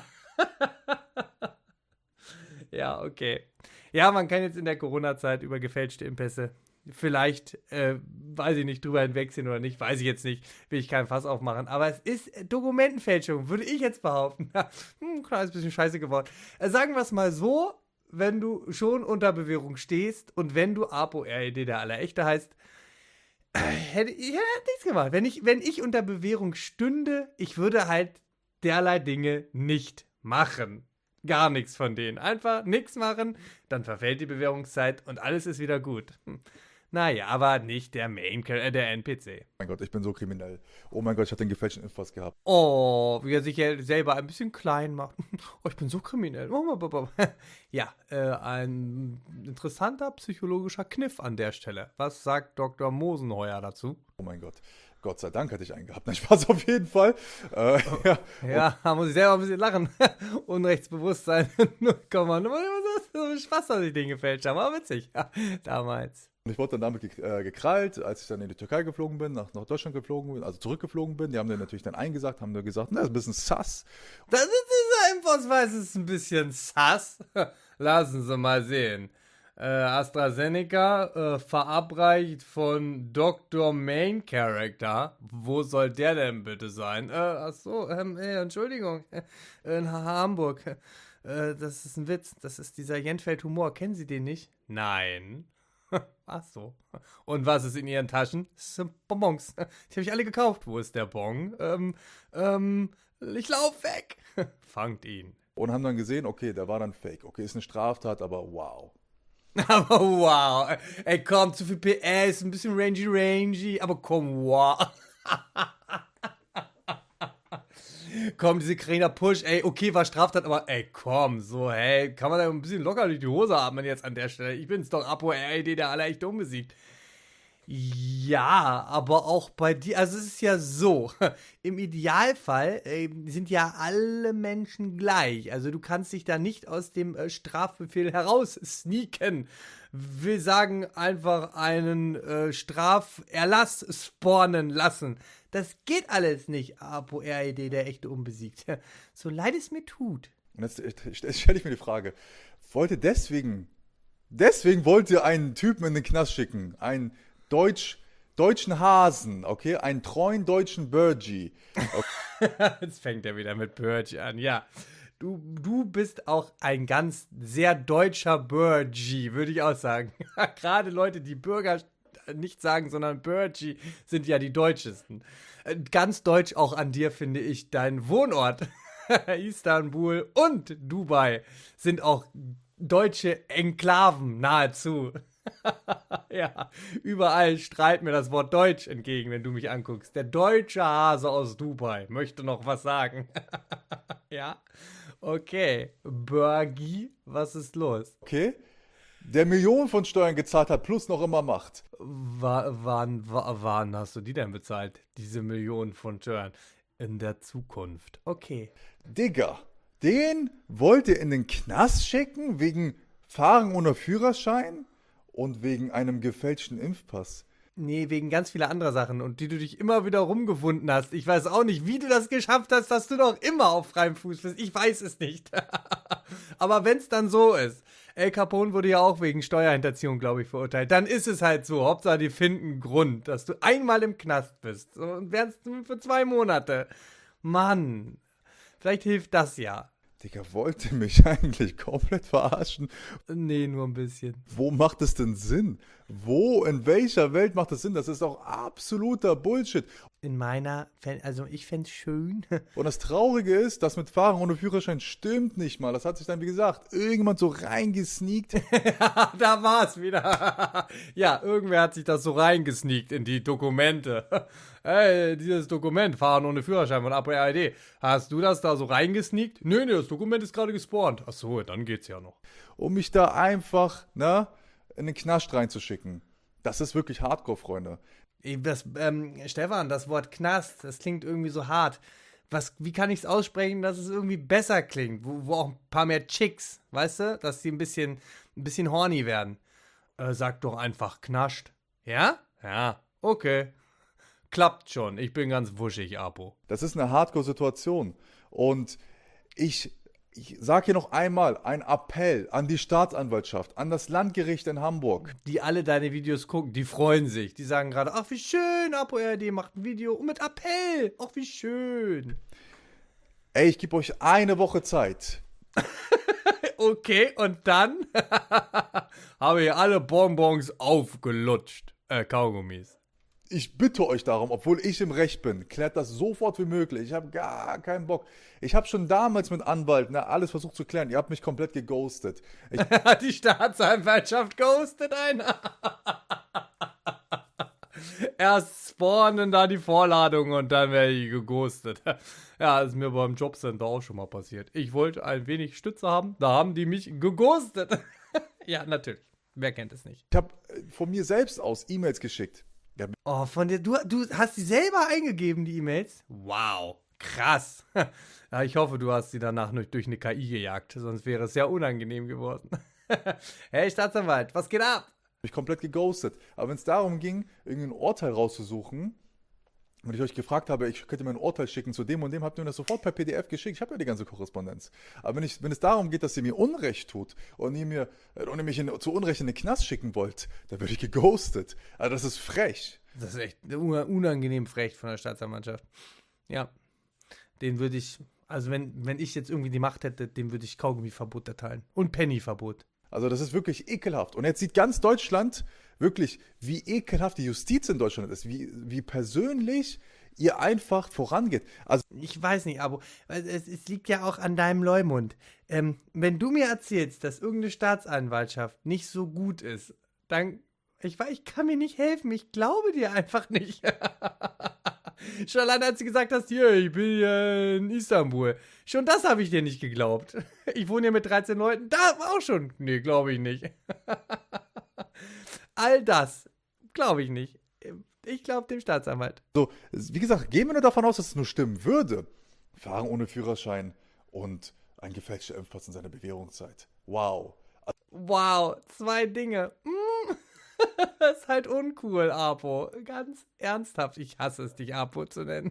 Ja, okay. Ja, man kann jetzt in der Corona-Zeit über gefälschte Impfpässe vielleicht, äh, weiß ich nicht, drüber hinwegsehen oder nicht, weiß ich jetzt nicht, will ich keinen Fass aufmachen, aber es ist Dokumentenfälschung, würde ich jetzt behaupten. hm, klar, ist ein bisschen scheiße geworden. Äh, sagen wir es mal so, wenn du schon unter Bewährung stehst und wenn du ApoRed, der Allerechte heißt, äh, hätte ich hätte nichts gemacht. Wenn ich, wenn ich unter Bewährung stünde, ich würde halt derlei Dinge nicht machen. Gar nichts von denen. Einfach nichts machen, dann verfällt die Bewährungszeit und alles ist wieder gut. Hm. Naja, aber nicht der Main, äh, der N P C. Gott, ich bin so kriminell. Oh mein Gott, ich hatte einen gefälschten Impfpass gehabt. Oh, wie er sich ja selber ein bisschen klein macht. Oh, ich bin so kriminell. Ja, äh, ein interessanter psychologischer Kniff an der Stelle. Was sagt Doktor Mosenheuer dazu? Oh mein Gott. Gott sei Dank hatte ich einen gehabt. Nein, Spaß auf jeden Fall. Äh, ja, ja da muss ich selber ein bisschen lachen. Unrechtsbewusstsein null Komma null. So Spaß, dass ich den gefälscht habe. War witzig. Ja, damals. Und ich wurde dann damit ge äh, gekrallt, als ich dann in die Türkei geflogen bin, nach, nach Deutschland geflogen bin, also zurückgeflogen bin. Die haben dann natürlich dann eingesagt, haben dann gesagt, na, das ist ein bisschen sass. Das ist dieser Impfausweis ist ein bisschen sass. Lassen Sie mal sehen. Äh, AstraZeneca, äh, verabreicht von Doktor Main Character. Wo soll der denn bitte sein? Äh, ach so, ähm, äh, Entschuldigung. Äh, in Hamburg. Äh, das ist ein Witz. Das ist dieser Jenfeld-Humor. Kennen Sie den nicht? Nein. Ach so. Und was ist in Ihren Taschen? Das sind Bonbons. Die habe ich alle gekauft. Wo ist der Bon? Ähm, ähm, ich lauf weg. Fangt ihn. Und haben dann gesehen, okay, der war dann fake. Okay, ist eine Straftat, aber wow. Aber wow. Ey, komm, zu viel P S, ein bisschen rangy rangy, aber komm, wow. Komm, diese Kräner Push, ey, okay, war Straftat, aber ey, komm, so, hey, kann man da ein bisschen locker durch die Hose atmen jetzt an der Stelle? Ich bin's doch, ApoRed, der Allerechte unbesiegt. Ja, aber auch bei dir, also es ist ja so, im Idealfall äh, sind ja alle Menschen gleich, also du kannst dich da nicht aus dem äh, Strafbefehl heraus sneaken. Wir sagen einfach einen äh, Straferlass spawnen lassen. Das geht alles nicht, ApoRed, der Echte unbesiegt. So leid es mir tut. Und jetzt, jetzt stelle ich mir die Frage, wollte deswegen, deswegen wollt ihr einen Typen in den Knast schicken, einen Deutsch, deutschen Hasen, okay, einen treuen deutschen Burgie. Okay. Jetzt fängt er wieder mit Burgie an, ja. Du, du bist auch ein ganz sehr deutscher Burgie, würde ich auch sagen. Gerade Leute, die Bürger nicht sagen, sondern Burgie, sind ja die deutschesten. Ganz deutsch auch an dir, finde ich, dein Wohnort. Istanbul und Dubai sind auch deutsche Enklaven nahezu. Ja, überall strahlt mir das Wort Deutsch entgegen, wenn du mich anguckst. Der deutsche Hase aus Dubai möchte noch was sagen. Ja, okay. Burgi, was ist los? Okay, der Millionen von Steuern gezahlt hat, plus noch immer macht. Wa- Wann, wa- wann hast du die denn bezahlt, diese Millionen von Steuern? In der Zukunft. Okay. Digga, den wollt ihr in den Knast schicken wegen Fahren ohne Führerschein? Und wegen einem gefälschten Impfpass. Nee, wegen ganz vieler anderer Sachen und die du dich immer wieder rumgewunden hast. Ich weiß auch nicht, wie du das geschafft hast, dass du noch immer auf freiem Fuß bist. Ich weiß es nicht. Aber wenn es dann so ist, El Capone wurde ja auch wegen Steuerhinterziehung, glaube ich, verurteilt, dann ist es halt so. Hauptsache, die finden einen Grund, dass du einmal im Knast bist. So, und wärst du für zwei Monate. Mann, vielleicht hilft das ja. Digga, wollt ihr mich eigentlich komplett verarschen? Nee, nur ein bisschen. Wo macht es denn Sinn? Wo, in welcher Welt macht es Sinn? Das ist auch absoluter Bullshit. In meiner, also ich fände es schön. Und das Traurige ist, das mit Fahren ohne Führerschein stimmt nicht mal. Das hat sich dann, wie gesagt, irgendjemand so reingesneakt. Ja, da war es wieder. Ja, irgendwer hat sich das so reingesneakt in die Dokumente. Hey, dieses Dokument, Fahren ohne Führerschein von A P R D. Hast du das da so reingesneakt? Nö, nee, das Dokument ist gerade gespawnt. Ach so, dann geht's ja noch. Um mich da einfach, ne, in den Knast reinzuschicken. Das ist wirklich Hardcore, Freunde. Das, ähm, Stefan, das Wort Knast, das klingt irgendwie so hart. Was, wie kann ich es aussprechen, dass es irgendwie besser klingt? Wo, wo auch ein paar mehr Chicks, weißt du? Dass die ein bisschen, ein bisschen horny werden. Äh, sag doch einfach Knascht. Ja? Ja, okay. Klappt schon. Ich bin ganz wuschig, Apo. Das ist eine Hardcore-Situation. Und ich, ich sage hier noch einmal einen Appell an die Staatsanwaltschaft, an das Landgericht in Hamburg. Die alle deine Videos gucken, die freuen sich. Die sagen gerade, ach wie schön, Apo R D macht ein Video und mit Appell. Ach wie schön. Ey, ich gebe euch eine Woche Zeit. Okay, und dann habe ich alle Bonbons aufgelutscht. Äh, Kaugummis. Ich bitte euch darum, obwohl ich im Recht bin, klärt das sofort wie möglich. Ich habe gar keinen Bock. Ich habe schon damals mit Anwalt ne, alles versucht zu klären. Ihr habt mich komplett geghostet. Ich Die Staatsanwaltschaft ghostet einer. Erst spawnen da die Vorladungen und dann werde ich geghostet. Ja, ist mir beim Jobcenter auch schon mal passiert. Ich wollte ein wenig Stütze haben, da haben die mich geghostet. Ja, natürlich. Wer kennt es nicht? habe von mir selbst aus E-Mails geschickt. Ja, Oh, von dir, du, du hast die selber eingegeben, die E-Mails? Wow, krass. Ja, ich hoffe, du hast sie danach durch, durch eine K I gejagt, sonst wäre es sehr unangenehm geworden. Hey, Staatsanwalt, was geht ab? mich komplett geghostet. Aber wenn es darum ging, irgendein Urteil rauszusuchen, und ich euch gefragt habe, ich könnte mir ein Urteil schicken zu dem und dem, habt ihr mir das sofort per P D F geschickt. Ich habe ja die ganze Korrespondenz. Aber wenn, ich, wenn es darum geht, dass ihr mir Unrecht tut und ihr, mir, und ihr mich in, zu Unrecht in den Knast schicken wollt, dann werde ich geghostet. Also das ist frech. Das ist echt unangenehm frech von der Staatsanwaltschaft. Ja, den würde ich, also wenn, wenn ich jetzt irgendwie die Macht hätte, dem würde ich Kaugummiverbot erteilen. Und Pennyverbot. Also das ist wirklich ekelhaft. Und jetzt sieht ganz Deutschland wirklich, wie ekelhaft die Justiz in Deutschland ist, wie, wie persönlich ihr einfach vorangeht. Also Ich weiß nicht, aber es, es liegt ja auch an deinem Leumund. Ähm, wenn du mir erzählst, dass irgendeine Staatsanwaltschaft nicht so gut ist, dann, ich weiß, ich kann mir nicht helfen, ich glaube dir einfach nicht. Schon allein, als du gesagt hast, hier, ich bin hier in Istanbul. Schon das habe ich dir nicht geglaubt. Ich wohne hier mit dreizehn Leuten, da auch schon. Nee, glaube ich nicht. All das glaube ich nicht. Ich glaube dem Staatsanwalt. So, wie gesagt, gehen wir nur davon aus, dass es nur stimmen würde. Fahren ohne Führerschein und ein gefälschter Impfpass in seiner Bewährungszeit. Wow. Wow, zwei Dinge. Mm. Das ist halt uncool, Apo. Ganz ernsthaft. Ich hasse es, dich Apo zu nennen.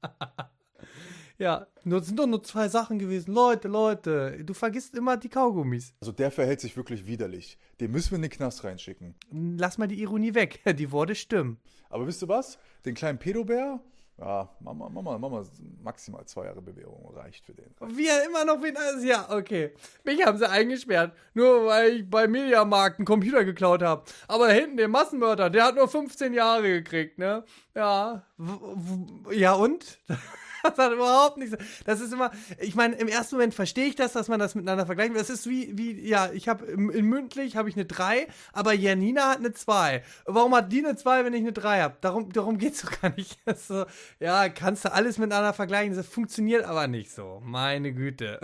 Ja, nur, sind doch nur zwei Sachen gewesen. Leute, Leute, du vergisst immer die Kaugummis. Also der verhält sich wirklich widerlich. Den müssen wir in den Knast reinschicken. Lass mal die Ironie weg. Die Worte stimmen. Aber wisst ihr was? Den kleinen Pädobär, ja, Mama, Mama, Mama, maximal zwei Jahre Bewährung reicht für den. Wie er immer noch wen alles. Ja, okay. Mich haben sie eingesperrt. Nur weil ich bei Mediamarkt einen Computer geklaut habe. Aber hinten den Massenmörder, der hat nur fünfzehn Jahre gekriegt, ne? Ja. W- w- ja und? Das hat überhaupt nichts. Das ist immer, ich meine, im ersten Moment verstehe ich das, dass man das miteinander vergleichen will. Das ist wie, wie ja, ich habe in mündlich habe ich eine drei, aber Janina hat eine zwei. Warum hat die eine zwei, wenn ich eine drei habe? Darum, darum geht es doch gar nicht. So, ja, kannst du alles miteinander vergleichen. Das funktioniert aber nicht so. Meine Güte.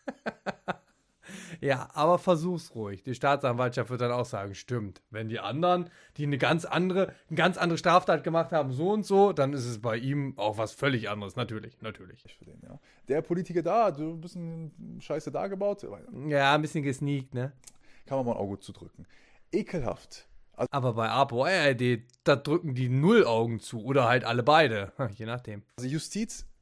Ja, aber versuch's ruhig. Die Staatsanwaltschaft wird dann auch sagen, stimmt. Wenn die anderen, die eine ganz andere, eine ganz andere Straftat gemacht haben, so und so, dann ist es bei ihm auch was völlig anderes. Natürlich, natürlich. Für den, ja. Der Politiker da, du bist ein Scheiße da gebaut. Ja, ein bisschen gesneakt, ne? Kann man mal ein Auge zudrücken. Ekelhaft. Also, Aber bei Apo R D, da drücken die null Augen zu oder halt alle beide. Je nachdem. also Justiz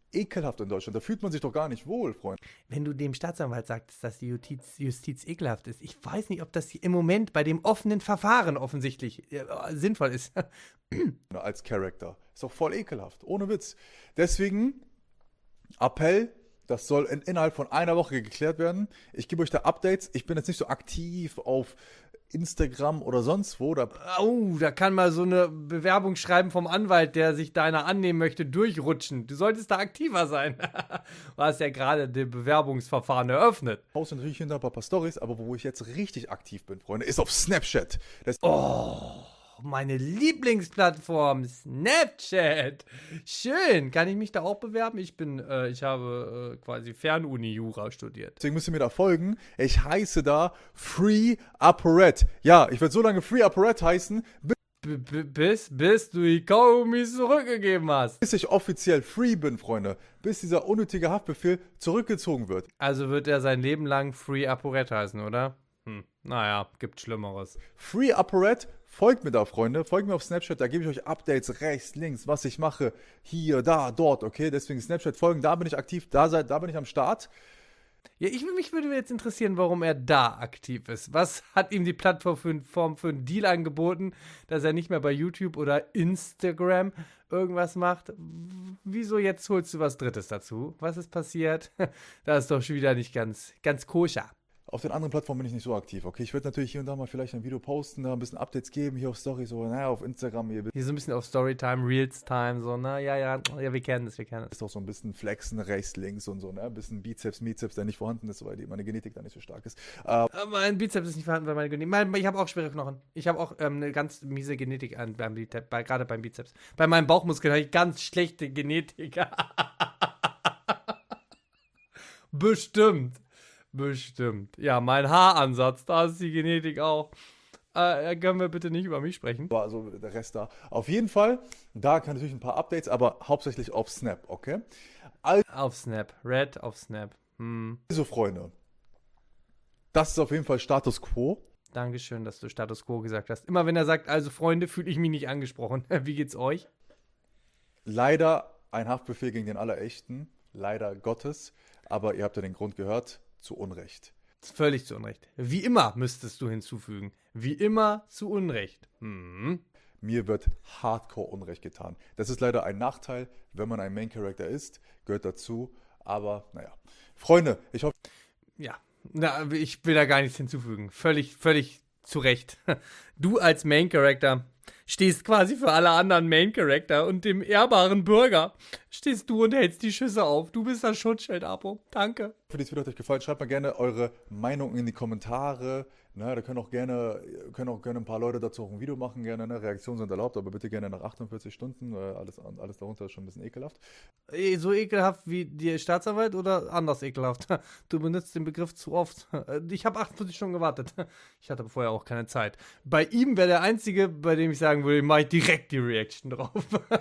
ekelhaft in Deutschland. Da fühlt man sich doch gar nicht wohl, Freunde. Wenn du dem Staatsanwalt sagst, dass die Justiz, Justiz ekelhaft ist, ich weiß nicht, ob das im Moment bei dem offenen Verfahren offensichtlich äh, sinnvoll ist. Als Charakter. Ist doch voll ekelhaft. Ohne Witz. Deswegen Appell, das soll in, innerhalb von einer Woche geklärt werden. Ich gebe euch da Updates. Ich bin jetzt nicht so aktiv auf Instagram oder sonst wo. Da Oh, da kann mal so eine Bewerbung schreiben vom Anwalt, der sich deiner annehmen möchte, durchrutschen. Du solltest da aktiver sein. Du hast ja gerade das Bewerbungsverfahren eröffnet. poste natürlich hinter ein paar Storys, aber wo ich jetzt richtig aktiv bin, Freunde, ist auf Snapchat. Das Oh, meine Lieblingsplattform, Snapchat. Schön. Kann ich mich da auch bewerben? Ich bin, äh, ich habe äh, quasi Fernuni-Jura studiert. Deswegen müsst ihr mir da folgen. Ich heiße da Free ApoRed. Ja, ich werde so lange Free ApoRed heißen, B -b bis, bis du die Kaugummis zurückgegeben hast. bis ich offiziell free bin, Freunde. Bis dieser unnötige Haftbefehl zurückgezogen wird. Also wird er sein Leben lang Free ApoRed heißen, oder? Hm, naja, gibt Schlimmeres. Free ApoRed, folgt mir da, Freunde. Folgt mir auf Snapchat, da gebe ich euch Updates rechts, links, was ich mache. Hier, da, dort, okay? Deswegen Snapchat folgen, da bin ich aktiv, da, seid, da bin ich am Start. Ja, ich, mich würde jetzt interessieren, warum er da aktiv ist. Was hat ihm die Plattform für, Form für einen Deal angeboten, dass er nicht mehr bei YouTube oder Instagram irgendwas macht? W- Wieso jetzt holst du was Drittes dazu? Was ist passiert? Das ist doch schon wieder nicht ganz, ganz koscher. Auf den anderen Plattformen bin ich nicht so aktiv, okay? Ich werde natürlich hier und da mal vielleicht ein Video posten, da ein bisschen Updates geben, hier auf Story, so, naja, auf Instagram, hier Hier so ein bisschen auf Storytime, Reels-Time, so, na, ja, ja, ja, wir kennen das, wir kennen das. ist auch so ein bisschen Flexen, rechts, links und so, ne? Ein bisschen Bizeps, Bizeps, der nicht vorhanden ist, weil die, meine Genetik da nicht so stark ist. Äh, Äh, Mein Bizeps ist nicht vorhanden, weil meine Genetik. Mein, ich habe auch schwere Knochen. Ich habe auch ähm, eine ganz miese Genetik an, beim Bizeps, bei, gerade beim Bizeps. Bei meinen Bauchmuskeln habe ich ganz schlechte Genetik. Bestimmt. Bestimmt. Ja, mein Haaransatz, da ist die Genetik auch. Äh, können wir bitte nicht über mich sprechen? war also der Rest da. Auf jeden Fall, da kann natürlich ein paar Updates, aber hauptsächlich auf Snap, okay? Auf Snap. Red auf Snap. Hm. Also, Freunde, das ist auf jeden Fall Status Quo. Dankeschön, dass du Status Quo gesagt hast. Immer wenn er sagt, also Freunde, fühle ich mich nicht angesprochen. Wie geht's euch? Leider ein Haftbefehl gegen den Allerechten, leider Gottes, aber ihr habt ja den Grund gehört, zu Unrecht. Völlig zu Unrecht. Wie immer müsstest du hinzufügen. Wie immer zu Unrecht. Hm. Mir wird hardcore Unrecht getan. Das ist leider ein Nachteil, wenn man ein Main Character ist, gehört dazu, aber naja. Freunde, ich hoffe, Ja, na, ich will da gar nichts hinzufügen. Völlig, völlig zu Recht. Du als Main Character stehst quasi für alle anderen Main Character und dem ehrbaren Bürger stehst du und hältst die Schüsse auf. Du bist das Schutzschild, Apo. Danke. dieses Video hat euch gefallen. Schreibt mal gerne eure Meinung in die Kommentare. Ne, da können auch gerne, können auch gerne ein paar Leute dazu auch ein Video machen. Gerne, ne? Reaktionen sind erlaubt, aber bitte gerne nach achtundvierzig Stunden. Äh, alles, alles darunter ist schon ein bisschen ekelhaft. Eh, So ekelhaft wie der Staatsanwalt oder anders ekelhaft? Du benutzt den Begriff zu oft. Ich habe achtundvierzig Stunden gewartet. Ich hatte vorher auch keine Zeit. Bei ihm wäre der einzige, bei dem ich sagen würde, mache ich direkt die Reaction drauf.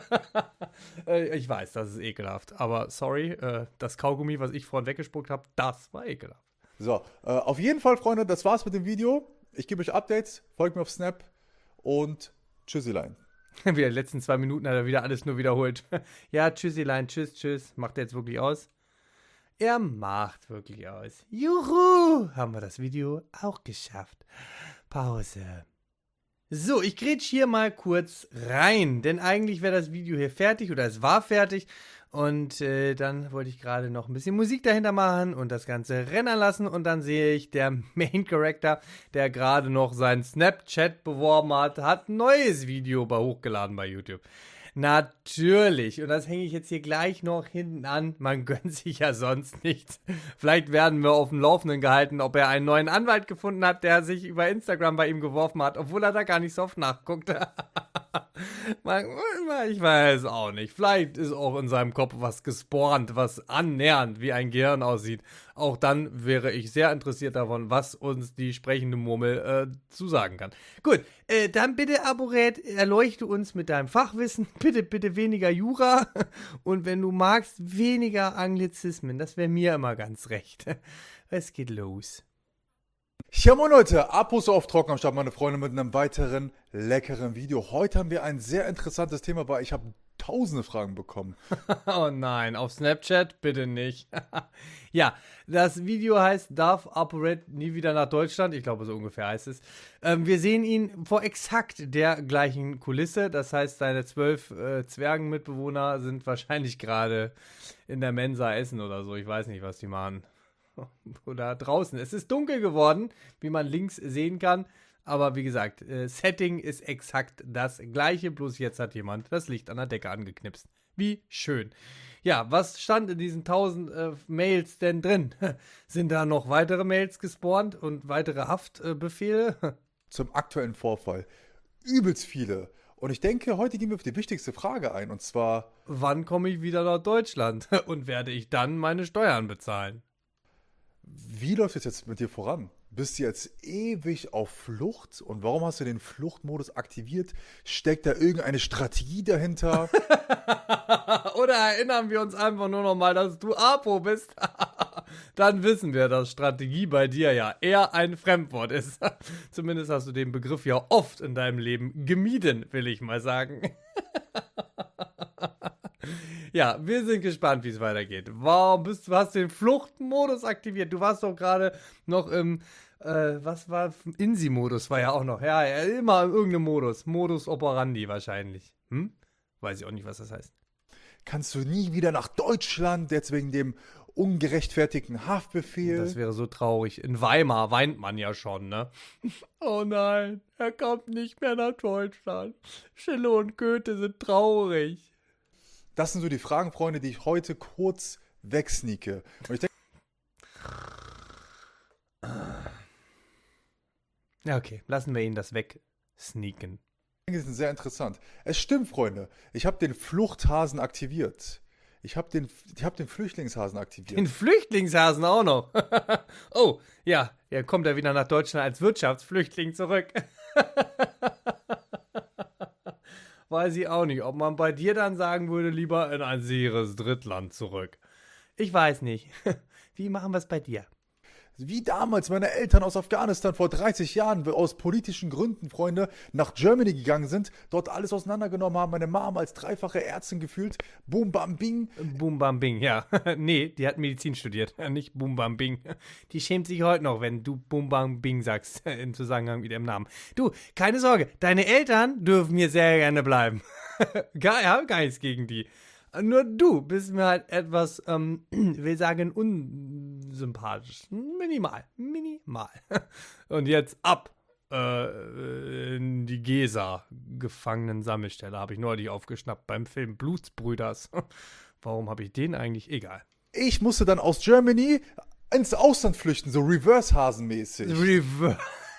Äh, Ich weiß, das ist ekelhaft. Aber sorry, äh, das Kaugummi, was ich vorhin weggespuckt habe, das war ekelhaft. So, äh, auf jeden Fall, Freunde, das war's mit dem Video. Ich gebe euch Updates, folgt mir auf Snap und tschüssilein. Wieder die letzten zwei Minuten hat er wieder alles nur wiederholt. Ja, tschüssilein, tschüss, tschüss. Macht er jetzt wirklich aus? Er macht wirklich aus. Juhu! Haben wir das Video auch geschafft. Pause. So, ich grätsch hier mal kurz rein, denn eigentlich wäre das Video hier fertig oder es war fertig und äh, dann wollte ich gerade noch ein bisschen Musik dahinter machen und das Ganze rennen lassen und dann sehe ich, der Main Character, der gerade noch seinen Snapchat beworben hat, hat ein neues Video bei hochgeladen bei YouTube. Natürlich. Und das hänge ich jetzt hier gleich noch hinten an. Man gönnt sich ja sonst nichts. Vielleicht werden wir auf dem Laufenden gehalten, ob er einen neuen Anwalt gefunden hat, der sich über Instagram bei ihm geworfen hat, obwohl er da gar nicht so oft nachguckt. Ich weiß auch nicht. Vielleicht ist auch in seinem Kopf was gespawnt, was annähernd wie ein Gehirn aussieht. Auch dann wäre ich sehr interessiert davon, was uns die sprechende Murmel äh, zusagen kann. Gut, äh, dann bitte, ApoRed, erleuchte uns mit deinem Fachwissen. Bitte, bitte weniger Jura. Und wenn du magst, weniger Anglizismen. Das wäre mir immer ganz recht. Es geht los. Ja, moin Leute, Apos auf Trocken am Start, meine Freunde, mit einem weiteren leckeren Video. Heute haben wir ein sehr interessantes Thema, weil ich habe tausende Fragen bekommen. Oh nein, auf Snapchat bitte nicht. Ja, das Video heißt Darf ApoRed nie wieder nach Deutschland? Ich glaube, so ungefähr heißt es. Ähm, wir sehen ihn vor exakt der gleichen Kulisse. Das heißt, seine zwölf äh, Zwergenmitbewohner sind wahrscheinlich gerade in der Mensa essen oder so. Ich weiß nicht, was die machen. Oder draußen. Es ist dunkel geworden, wie man links sehen kann. Aber wie gesagt, äh, Setting ist exakt das gleiche, bloß jetzt hat jemand das Licht an der Decke angeknipst. Wie schön. Ja, was stand in diesen tausend äh, Mails denn drin? Sind da noch weitere Mails gespawnt und weitere Haftbefehle? Zum aktuellen Vorfall. Übelst viele. Und ich denke, heute gehen wir auf die wichtigste Frage ein. Und zwar: Wann komme ich wieder nach Deutschland? Und werde ich dann meine Steuern bezahlen? Wie läuft es jetzt mit dir voran? Bist du jetzt ewig auf Flucht? Und warum hast du den Fluchtmodus aktiviert? Steckt da irgendeine Strategie dahinter? Oder erinnern wir uns einfach nur noch mal, dass du Apo bist? Dann wissen wir, dass Strategie bei dir ja eher ein Fremdwort ist. Zumindest hast du den Begriff ja oft in deinem Leben gemieden, will ich mal sagen. Ja, wir sind gespannt, wie es weitergeht. Warum bist du, hast den Fluchtmodus aktiviert? Du warst doch gerade noch im, äh, was war, Insi-Modus war ja auch noch. Ja, ja, immer in irgendeinem Modus. Modus operandi wahrscheinlich. Hm? Weiß ich auch nicht, was das heißt. Kannst du nie wieder nach Deutschland, jetzt wegen dem ungerechtfertigten Haftbefehl? Das wäre so traurig. In Weimar weint man ja schon, ne? Oh nein, er kommt nicht mehr nach Deutschland. Schiller und Goethe sind traurig. Das sind so die Fragen, Freunde, die ich heute kurz wegsneake. Und ich denke, ja, okay, lassen wir ihn das wegsneaken. das ist sehr interessant. Es stimmt, Freunde. Ich habe den Fluchthasen aktiviert. Ich habe den, ich hab den Flüchtlingshasen aktiviert. Den Flüchtlingshasen auch noch. Oh, ja, er kommt ja wieder nach Deutschland als Wirtschaftsflüchtling zurück. Weiß ich auch nicht, ob man bei dir dann sagen würde, lieber in ein sicheres Drittland zurück. Ich weiß nicht. Wie machen wir es bei dir? Wie damals meine Eltern aus Afghanistan vor dreißig Jahren aus politischen Gründen, Freunde, nach Germany gegangen sind, dort alles auseinandergenommen haben, meine Mom als dreifache Ärztin gefühlt, boom, bam, bing. Boom, bam, bing, ja. Nee, die hat Medizin studiert, nicht boom, bam, bing. Die schämt sich heute noch, wenn du boom, bam, bing sagst, im Zusammenhang mit ihrem Namen. Du, keine Sorge, deine Eltern dürfen hier sehr gerne bleiben. Gar, ich habe gar nichts gegen die. Nur du bist mir halt etwas, ähm, will sagen, unsympathisch. Minimal. Minimal. Und jetzt ab äh, in die Gesa Gefangenensammelstelle. Habe ich neulich aufgeschnappt beim Film Blutsbrüders. Warum habe ich den eigentlich? Egal. Ich musste dann aus Germany ins Ausland flüchten, so Reverse-Hasen-mäßig. Reverse.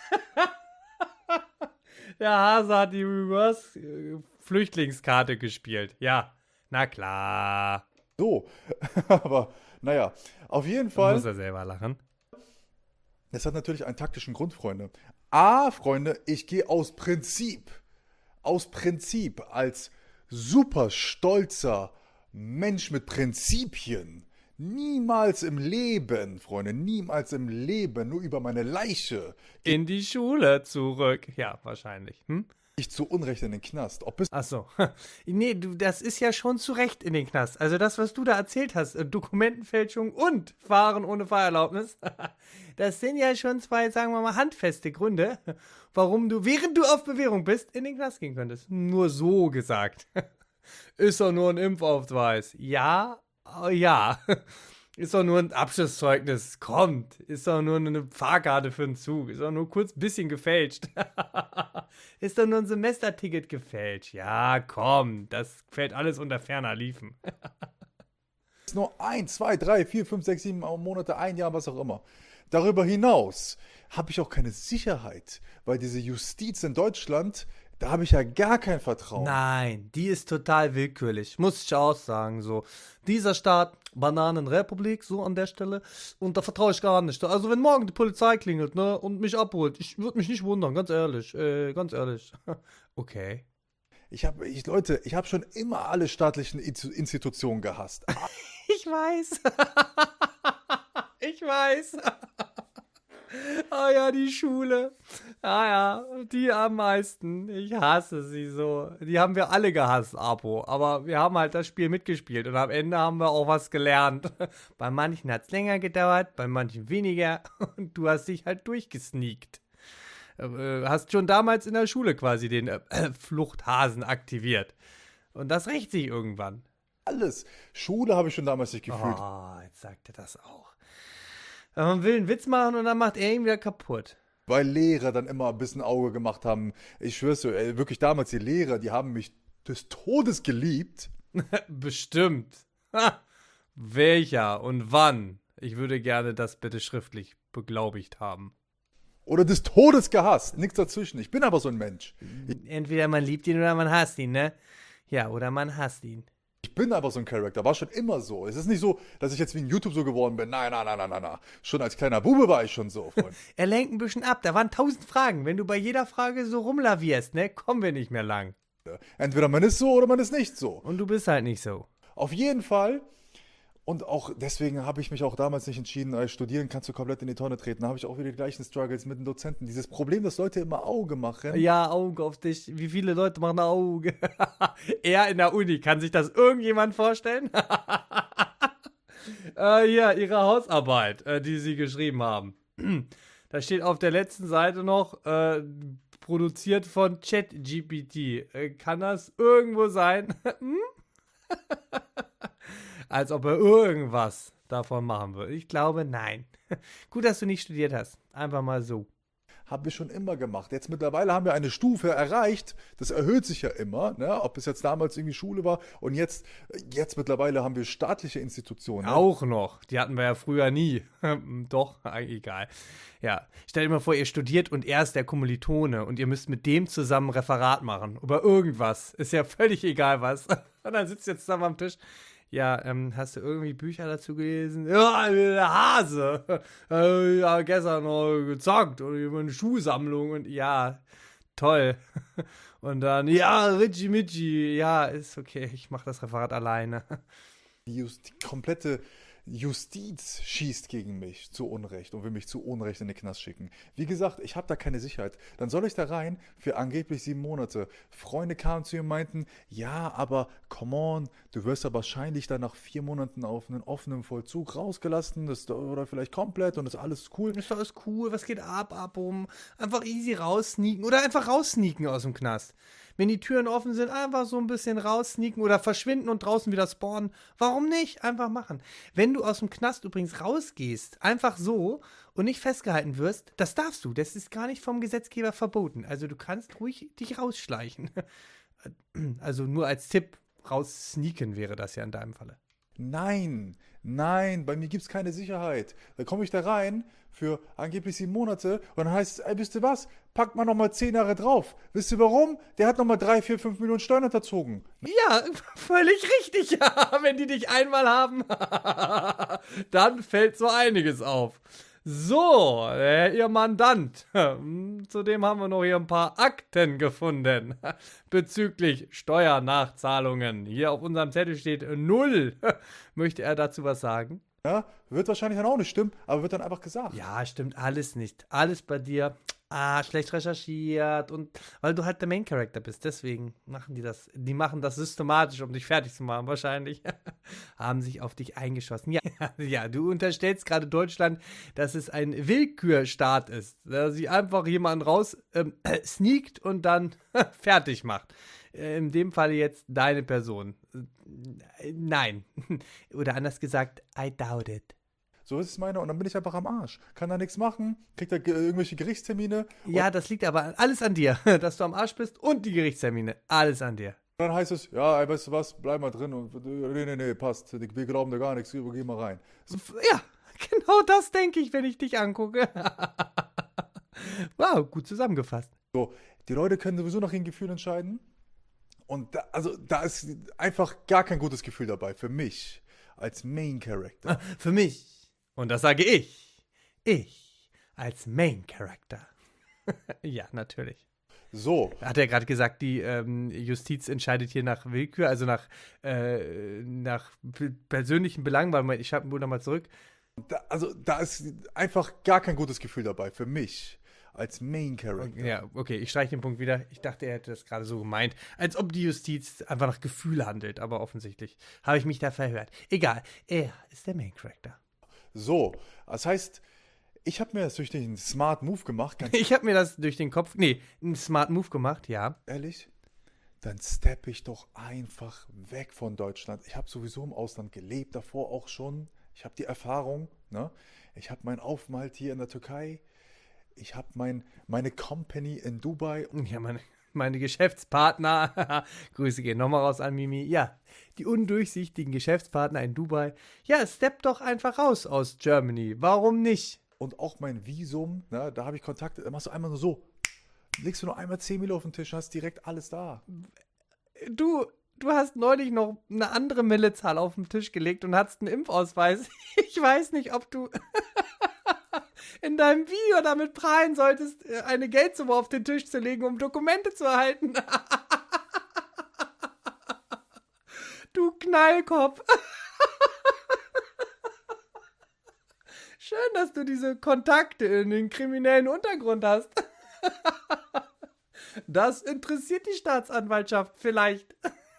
Der Hase hat die Reverse-Flüchtlingskarte gespielt. Ja. Na klar. So, aber naja, auf jeden Fall. Muss er selber lachen. Das hat natürlich einen taktischen Grund, Freunde. A, Freunde, ich gehe aus Prinzip, aus Prinzip als super stolzer Mensch mit Prinzipien niemals im Leben, Freunde, niemals im Leben, nur über meine Leiche. In die Schule zurück. Ja, wahrscheinlich. Hm? Ich zu Unrecht in den Knast. Ob bis Ach so. Nee, du, das ist ja schon zu Recht in den Knast. Also das, was du da erzählt hast, äh, Dokumentenfälschung und Fahren ohne Fahrerlaubnis, das sind ja schon zwei, sagen wir mal, handfeste Gründe, warum du, während du auf Bewährung bist, in den Knast gehen könntest. Nur so gesagt. Ist doch nur ein Impfausweis. Ja, oh ja. Ist doch nur ein Abschlusszeugnis. Kommt. Ist doch nur eine Fahrkarte für einen Zug. Ist doch nur kurz ein bisschen gefälscht. Ist doch nur ein Semesterticket gefälscht. Ja, komm. Das fällt alles unter ferner Liefen. nur ein, zwei, drei, vier, fünf, sechs, sieben Monate, ein Jahr, was auch immer. Darüber hinaus habe ich auch keine Sicherheit, weil diese Justiz in Deutschland, da habe ich ja gar kein Vertrauen. Nein, die ist total willkürlich. Muss ich auch sagen, so. Dieser Staat, Bananenrepublik, so an der Stelle. Und da vertraue ich gar nicht. Also wenn morgen die Polizei klingelt, ne, und mich abholt, ich würde mich nicht wundern, ganz ehrlich, äh, ganz ehrlich. Okay. Ich habe, ich, Leute, ich habe schon immer alle staatlichen Institutionen gehasst. Ich weiß. Ich weiß. Ah ja, die Schule. Ah ja, die am meisten. Ich hasse sie so. Die haben wir alle gehasst, Apo. Aber wir haben halt das Spiel mitgespielt und am Ende haben wir auch was gelernt. Bei manchen hat es länger gedauert, bei manchen weniger. Und du hast dich halt durchgesneakt. Äh, hast schon damals in der Schule quasi den äh, Fluchthasen aktiviert. Und das rächt sich irgendwann. Alles. Schule habe ich schon damals nicht gefühlt. Oh, jetzt sagt er das auch. Man will einen Witz machen und dann macht er ihn wieder kaputt. Weil Lehrer dann immer ein bisschen Auge gemacht haben. Ich schwör's dir, ey, wirklich damals die Lehrer, die haben mich des Todes geliebt. Bestimmt. Ha. Welcher und wann? Ich würde gerne das bitte schriftlich beglaubigt haben. Oder des Todes gehasst. Nichts dazwischen. Ich bin aber so ein Mensch. Entweder man liebt ihn oder man hasst ihn, ne? Ja, oder man hasst ihn. Ich bin aber so ein Charakter, war schon immer so. Es ist nicht so, dass ich jetzt wie in YouTube so geworden bin. Nein, nein, nein, nein, nein, nein. Schon als kleiner Bube war ich schon so, Freund. Er lenkt ein bisschen ab. Da waren tausend Fragen. Wenn du bei jeder Frage so rumlavierst, ne, kommen wir nicht mehr lang. Entweder man ist so oder man ist nicht so. Und du bist halt nicht so. Auf jeden Fall. Und auch deswegen habe ich mich auch damals nicht entschieden, als studieren kannst du komplett in die Tonne treten. Da habe ich auch wieder die gleichen Struggles mit den Dozenten. Dieses Problem, dass Leute immer Auge machen. Ja, Auge auf dich. Wie viele Leute machen Auge? Er in der Uni. Kann sich das irgendjemand vorstellen? äh, hier, ihre Hausarbeit, äh, die sie geschrieben haben. Da steht auf der letzten Seite noch, äh, produziert von ChatGPT. Äh, kann das irgendwo sein? Hm? Als ob er irgendwas davon machen würde. Ich glaube, nein. Gut, dass du nicht studiert hast. Einfach mal so. Haben wir schon immer gemacht. Jetzt mittlerweile haben wir eine Stufe erreicht. Das erhöht sich ja immer, ne? Ob es jetzt damals irgendwie Schule war. Und jetzt, jetzt mittlerweile haben wir staatliche Institutionen. Ne? Auch noch. Die hatten wir ja früher nie. Doch, egal. Ja, stell dir mal vor, ihr studiert und er ist der Kommilitone und ihr müsst mit dem zusammen Referat machen. Über irgendwas. Ist ja völlig egal was. Und dann sitzt ihr zusammen am Tisch. Ja, ähm, hast du irgendwie Bücher dazu gelesen? Ja, der Hase. Äh, ja, gestern noch gezockt und über eine Schuhsammlung und ja, toll. Und dann, ja, Richie Michi, ja, ist okay, ich mach das Referat alleine. Die, Just, die komplette Justiz schießt gegen mich zu Unrecht und will mich zu Unrecht in den Knast schicken. Wie gesagt, ich habe da keine Sicherheit. Dann soll ich da rein für angeblich sieben Monate. Freunde kamen zu mir und meinten, ja, aber come on, du wirst ja wahrscheinlich dann nach vier Monaten auf einen offenen Vollzug rausgelassen das, oder vielleicht komplett und ist alles cool. Ist doch alles cool, was geht ab, ab um? Einfach easy raussneaken oder einfach raussneaken aus dem Knast. Wenn die Türen offen sind, einfach so ein bisschen raussneaken oder verschwinden und draußen wieder spawnen. Warum nicht? Einfach machen. Wenn du aus dem Knast übrigens rausgehst, einfach so und nicht festgehalten wirst, das darfst du. Das ist gar nicht vom Gesetzgeber verboten. Also du kannst ruhig dich rausschleichen. Also nur als Tipp, raussneaken wäre das ja in deinem Falle. Nein, nein, bei mir gibt es keine Sicherheit. Da komme ich da rein für angeblich sieben Monate und dann heißt es, ey, wisst ihr was, packt mal nochmal zehn Jahre drauf. Wisst ihr warum? Der hat nochmal drei, vier, fünf Millionen Steuern unterzogen. Ja, völlig richtig, ja. Wenn die dich einmal haben, dann fällt so einiges auf. So, äh, Ihr Mandant. Zudem haben wir noch hier ein paar Akten gefunden bezüglich Steuernachzahlungen. Hier auf unserem Zettel steht null. Möchte er dazu was sagen? Ja, wird wahrscheinlich dann auch nicht stimmen, aber wird dann einfach gesagt. Ja, stimmt alles nicht. Alles bei dir. Ah, schlecht recherchiert und weil du halt der Main Character bist, deswegen machen die das. Die machen das systematisch, um dich fertig zu machen, wahrscheinlich. Haben sich auf dich eingeschossen. Ja, ja, du unterstellst gerade Deutschland, dass es ein Willkürstaat ist, dass sie einfach jemanden raus ähm, äh, sneakt und dann fertig macht. Äh, in dem Fall jetzt deine Person. Äh, nein. Oder anders gesagt, I doubt it. So ist es meine und dann bin ich einfach am Arsch. Kann da nichts machen, kriegt da ge- irgendwelche Gerichtstermine. Ja, das liegt aber alles an dir, dass du am Arsch bist und die Gerichtstermine. Alles an dir. Und dann heißt es, ja, ey, weißt du was, bleib mal drin und nee, nee, nee, passt, wir glauben da gar nichts, geh mal rein. So, Ja, genau das denke ich, wenn ich dich angucke. Wow, gut zusammengefasst. so, die Leute können sowieso nach ihren Gefühlen entscheiden und da, also da ist einfach gar kein gutes Gefühl dabei, für mich, als Main Character. Für mich. Und das sage ich. Ich als Main Character. Ja, natürlich. So, Hat er gerade gesagt, die ähm, Justiz entscheidet hier nach Willkür, also nach, äh, nach p- persönlichen Belangen. Weil ich schreibe wohl nochmal zurück. Da, also da ist einfach gar kein gutes Gefühl dabei für mich als Main Character. Ja, okay, ich streiche den Punkt wieder. Ich dachte, er hätte das gerade so gemeint, als ob die Justiz einfach nach Gefühl handelt, aber offensichtlich habe ich mich da verhört. Egal, er ist der Main Character. So, das heißt, ich habe mir das durch den Smart Move gemacht, ganz Ich habe mir das durch den Kopf, nee, einen Smart Move gemacht, ja. ehrlich. Dann steppe ich doch einfach weg von Deutschland. Ich habe sowieso im Ausland gelebt, davor auch schon. Ich habe die Erfahrung, ne? Ich habe meinen Aufenthalt hier in der Türkei. Ich habe mein, meine Company in Dubai. Ja, meine, meine Geschäftspartner, Grüße gehen nochmal raus an Mimi. Ja, die undurchsichtigen Geschäftspartner in Dubai. Ja, step doch einfach raus aus Germany. Warum nicht? Und auch mein Visum, ne? Da habe ich Kontakte. Da machst du einmal nur so. Legst du nur einmal zehn Mille auf den Tisch, hast direkt alles da. Du, du hast neulich noch eine andere Millezahl auf den Tisch gelegt und hattest einen Impfausweis. Ich weiß nicht, ob du in deinem Video damit prahlen solltest, eine Geldsumme auf den Tisch zu legen, um Dokumente zu erhalten. Du Knallkopf. Schön, dass du diese Kontakte in den kriminellen Untergrund hast. Das interessiert die Staatsanwaltschaft vielleicht.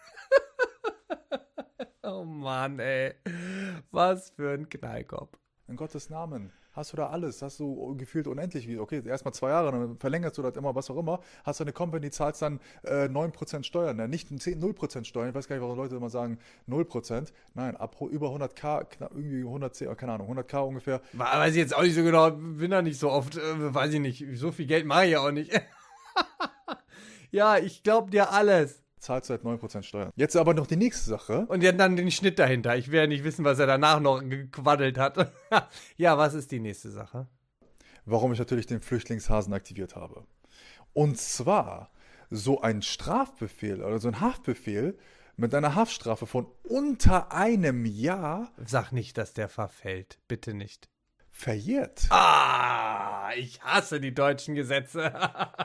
Oh Mann, ey. Was für ein Knallkopf. In Gottes Namen. Hast du da alles? Hast du gefühlt unendlich wie, okay, erstmal zwei Jahre, dann verlängerst du das immer, was auch immer. Hast du eine Company, zahlst dann äh, neun Prozent Steuern, ne? Nicht zehn, null Prozent Steuern. Ich weiß gar nicht, warum Leute immer sagen null Prozent. Nein, ab über hunderttausend, knapp, irgendwie hundertzehn, keine Ahnung, hunderttausend ungefähr. Weiß ich jetzt auch nicht so genau, bin da nicht so oft, äh, weiß ich nicht, so viel Geld mache ich ja auch nicht. Ja, ich glaub dir alles. Zahlst du halt neun Prozent Steuern. Jetzt aber noch die nächste Sache. Und dann den Schnitt dahinter. Ich will ja nicht wissen, was er danach noch gequaddelt hat. Ja, was ist die nächste Sache? Warum ich natürlich den Flüchtlingshasen aktiviert habe. Und zwar so ein Strafbefehl oder so ein Haftbefehl mit einer Haftstrafe von unter einem Jahr Sag nicht, dass der verfällt. Bitte nicht. verjährt. Ah, ich hasse die deutschen Gesetze.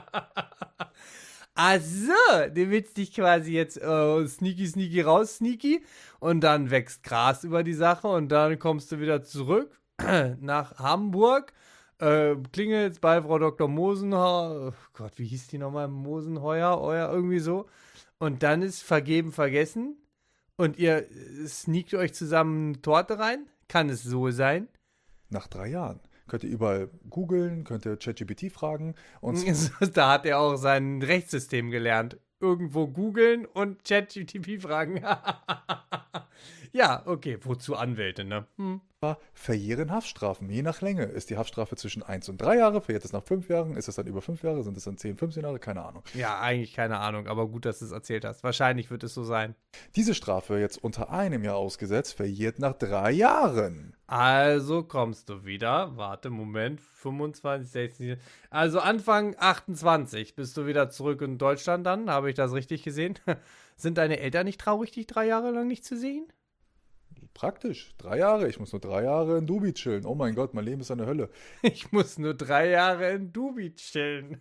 Ach so, du willst dich quasi jetzt äh, sneaky, sneaky raus, sneaky und dann wächst Gras über die Sache und dann kommst du wieder zurück nach Hamburg, äh, klingelst bei Frau Doktor Mosenheuer, oh Gott, wie hieß die nochmal, Mosenheuer, euer irgendwie so, und dann ist vergeben vergessen und ihr sneakt euch zusammen eine Torte rein, kann es so sein? Nach drei Jahren. Könnt ihr überall googeln, könnt ihr ChatGPT fragen. Und Da hat er auch sein Rechtssystem gelernt. Irgendwo googeln und ChatGPT fragen. Ja, okay, wozu Anwälte, ne? Hm. verjähren Haftstrafen. Je nach Länge ist die Haftstrafe zwischen eins und drei Jahre. Verjährt es nach fünf Jahren? Ist es dann über fünf Jahre? Sind es dann zehn, fünfzehn Jahre? Keine Ahnung. Ja, eigentlich keine Ahnung, aber gut, dass du es erzählt hast. Wahrscheinlich wird es so sein. Diese Strafe, jetzt unter einem Jahr ausgesetzt, verjährt nach drei Jahren. Also kommst du wieder. Warte, Moment. fünfundzwanzig, sechzehn. Also Anfang achtundzwanzig bist du wieder zurück in Deutschland dann. Habe ich das richtig gesehen? Sind deine Eltern nicht traurig, dich drei Jahre lang nicht zu sehen? Praktisch. Drei Jahre. Ich muss nur drei Jahre in Dubai chillen. Oh mein Gott, mein Leben ist eine Hölle. Ich muss nur drei Jahre in Dubai chillen.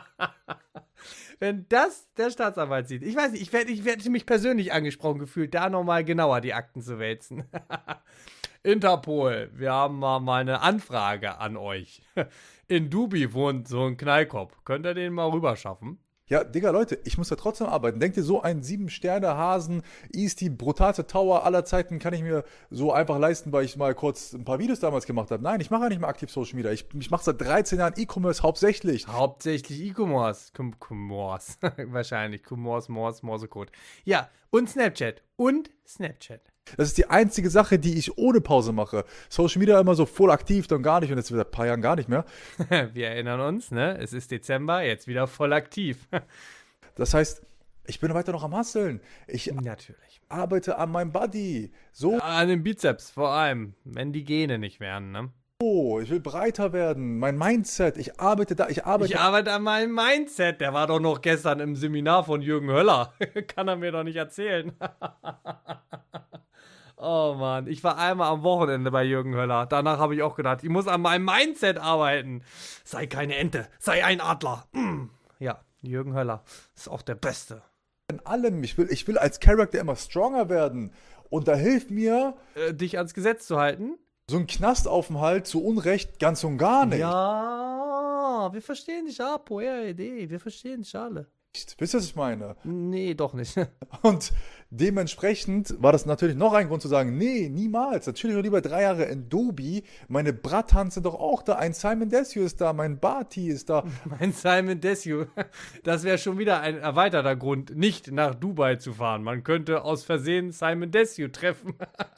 Wenn das der Staatsanwalt sieht. Ich weiß nicht, ich werde ich werd mich persönlich angesprochen gefühlt, da nochmal genauer die Akten zu wälzen. Interpol, wir haben mal, mal eine Anfrage an euch. In Dubai wohnt so ein Knallkopf. Könnt ihr den mal rüberschaffen? Ja, Digga, Leute, ich muss da trotzdem arbeiten. Denkt ihr, so ein Sieben-Sterne-Hasen ist die brutalste Tower aller Zeiten, kann ich mir so einfach leisten, weil ich mal kurz ein paar Videos damals gemacht habe? Nein, ich mache ja nicht mehr aktiv Social Media. Ich, ich mache seit dreizehn Jahren E-Commerce hauptsächlich. Hauptsächlich E-Commerce. Commerce. Wahrscheinlich. Commerce, Morse, Morsecode. Ja, und Snapchat. Und Snapchat. Das ist die einzige Sache, die ich ohne Pause mache. Social Media immer so voll aktiv, dann gar nicht und jetzt wieder ein paar Jahren gar nicht mehr. Wir erinnern uns, ne? Es ist Dezember, jetzt wieder voll aktiv. Das heißt, ich bin weiter noch am Hustlen. Ich Natürlich. arbeite an meinem Body. So, An den Bizeps vor allem, wenn die Gene nicht wären, ne? ich will breiter werden. Mein Mindset, ich arbeite da, ich arbeite. Ich arbeite an meinem Mindset. Der war doch noch gestern im Seminar von Jürgen Höller. Kann er mir doch nicht erzählen. Oh Mann, ich war einmal am Wochenende bei Jürgen Höller. Danach habe ich auch gedacht, ich muss an meinem Mindset arbeiten. Sei keine Ente, sei ein Adler. Mm. Ja, Jürgen Höller ist auch der Beste. in allem. Ich will, ich will als Charakter immer stronger werden. Und da hilft mir, Äh, dich ans Gesetz zu halten? So ein Knastaufenthalt zu Unrecht ganz und gar nicht. Ja, wir verstehen dich, Apo, R E D, wir verstehen dich alle. Wisst ihr, was ich meine? Nee, doch nicht. Und dementsprechend war das natürlich noch ein Grund zu sagen, nee, niemals. Natürlich noch lieber drei Jahre in Dobi. Meine Brathans sind doch auch da. Ein Simon Desue ist da, mein Barty ist da. Mein Simon Desue, das wäre schon wieder ein erweiterter Grund, nicht nach Dubai zu fahren. Man könnte aus Versehen Simon Desue treffen.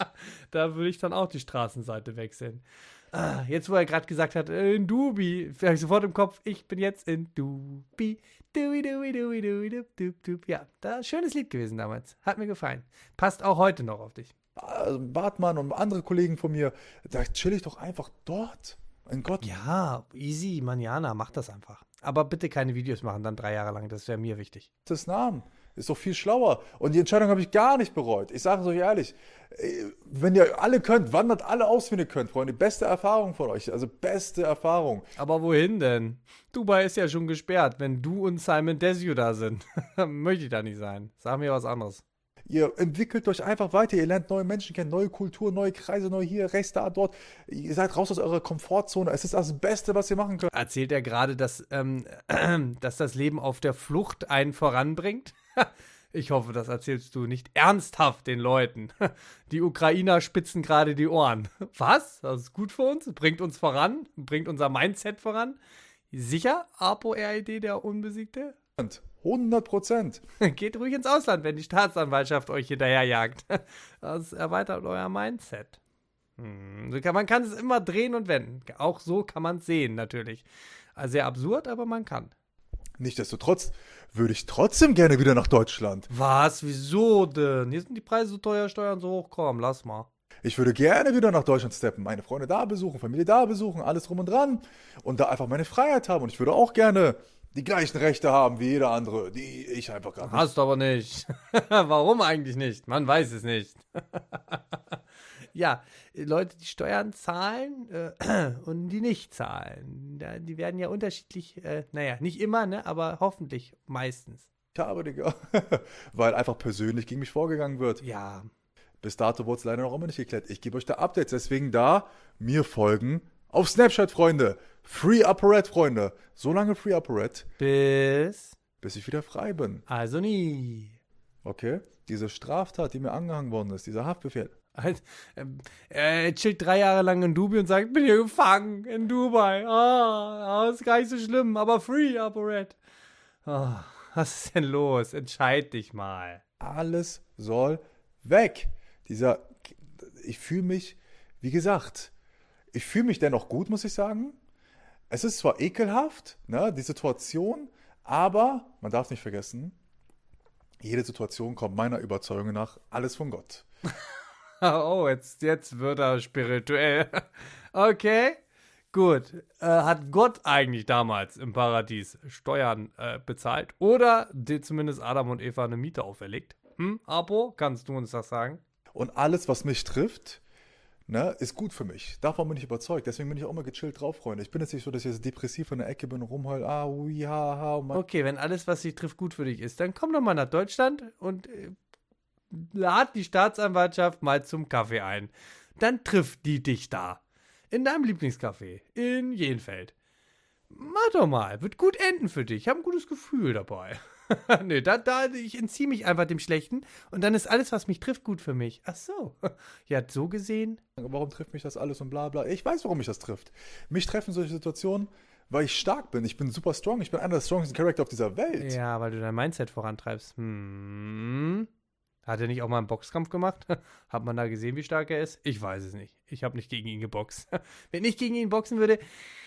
Da würde ich dann auch die Straßenseite wechseln. Ah, jetzt, wo er gerade gesagt hat, äh, in Dubi, habe ich sofort im Kopf, ich bin jetzt in Dubi. Dubi, dubi, dubi, dubi, dup, dup, dup. Ja, da, schönes Lied gewesen damals. Hat mir gefallen. Passt auch heute noch auf dich. Also Bartmann und andere Kollegen von mir, da chill ich doch einfach dort. Mein Gott. Ja, easy, manjana, mach das einfach. Aber bitte keine Videos machen, dann drei Jahre lang, das wäre mir wichtig. Das Namen ist doch viel schlauer. Und die Entscheidung habe ich gar nicht bereut. Ich sage es euch ehrlich, wenn ihr alle könnt, wandert alle aus, wenn ihr könnt, Freunde. Beste Erfahrung von euch, also beste Erfahrung. Aber wohin denn? Dubai ist ja schon gesperrt, wenn du und Simon Desue da sind. Möchte ich da nicht sein. Sag mir was anderes. Ihr entwickelt euch einfach weiter, ihr lernt neue Menschen kennen, neue Kultur, neue Kreise, neu hier, rechts, da, dort. Ihr seid raus aus eurer Komfortzone. Es ist das Beste, was ihr machen könnt. Erzählt er gerade, dass, ähm, dass das Leben auf der Flucht einen voranbringt? Ich hoffe, das erzählst du nicht ernsthaft den Leuten. Die Ukrainer spitzen gerade die Ohren. Was? Das ist gut für uns? Bringt uns voran? Bringt unser Mindset voran? Sicher, Apo R E D, der Unbesiegte? hundert Prozent. Geht ruhig ins Ausland, wenn die Staatsanwaltschaft euch hinterherjagt. Das erweitert euer Mindset. Hm, man kann es immer drehen und wenden. Auch so kann man es sehen, natürlich. Also sehr absurd, aber man kann. Nichtsdestotrotz würde ich trotzdem gerne wieder nach Deutschland. Was? Wieso denn? Hier sind die Preise so teuer, Steuern so hoch. Komm, lass mal. Ich würde gerne wieder nach Deutschland steppen, meine Freunde da besuchen, Familie da besuchen, alles drum und dran und da einfach meine Freiheit haben. Und ich würde auch gerne die gleichen Rechte haben wie jeder andere, die ich einfach gar nicht. Hast du aber nicht. Warum eigentlich nicht? Man weiß es nicht. Ja, Leute, die Steuern zahlen äh, und die nicht zahlen, da, die werden ja unterschiedlich, äh, naja, nicht immer, ne, aber hoffentlich meistens. Ich habe, Digga, weil einfach persönlich gegen mich vorgegangen wird. Ja. Bis dato wurde es leider noch immer nicht geklärt. Ich gebe euch da Updates, deswegen da mir folgen auf Snapchat, Freunde. Free ApoRed, Freunde. So lange Free ApoRed, Bis? bis ich wieder frei bin. Also nie. Okay? Diese Straftat, die mir angehangen worden ist, dieser Haftbefehl. Also, ähm, er chillt drei Jahre lang in Dubai und sagt, ich bin hier gefangen in Dubai. Ah, oh, ist gar nicht so schlimm, aber free, ApoRed. Oh, was ist denn los? Entscheid dich mal. Alles soll weg. Dieser, ich fühle mich, wie gesagt, ich fühle mich dennoch gut, muss ich sagen. Es ist zwar ekelhaft, ne, die Situation, aber man darf nicht vergessen, jede Situation kommt meiner Überzeugung nach alles von Gott. Oh, jetzt, jetzt wird er spirituell. Okay, gut. Äh, hat Gott eigentlich damals im Paradies Steuern äh, bezahlt? Oder dir zumindest Adam und Eva eine Miete auferlegt? Hm, Apo, kannst du uns das sagen? Und alles, was mich trifft, ne, ist gut für mich. Davon bin ich überzeugt. Deswegen bin ich auch immer gechillt drauf, Freunde. Ich bin jetzt nicht so, dass ich jetzt depressiv in der Ecke bin und rumheul. Ah, ui, ha, ha. Und Okay, wenn alles, was dich trifft, gut für dich ist, dann komm doch mal nach Deutschland und äh, lad die Staatsanwaltschaft mal zum Kaffee ein. Dann trifft die dich da. In deinem Lieblingscafé. In Jenfeld. Mach doch mal. Wird gut enden für dich. Ich habe ein gutes Gefühl dabei. Nee, da, da, ich entziehe mich einfach dem Schlechten und dann ist alles, was mich trifft, gut für mich. Ach so. Ja, so gesehen. warum trifft mich das alles und bla bla. Ich weiß, warum mich das trifft. Mich treffen solche Situationen, weil ich stark bin. Ich bin super strong. Ich bin einer der strongsten Charakter auf dieser Welt. Ja, weil du dein Mindset vorantreibst. Hm. Hat er nicht auch mal einen Boxkampf gemacht? Hat man da gesehen, wie stark er ist? Ich weiß es nicht. Ich habe nicht gegen ihn geboxt. Wenn ich gegen ihn boxen würde.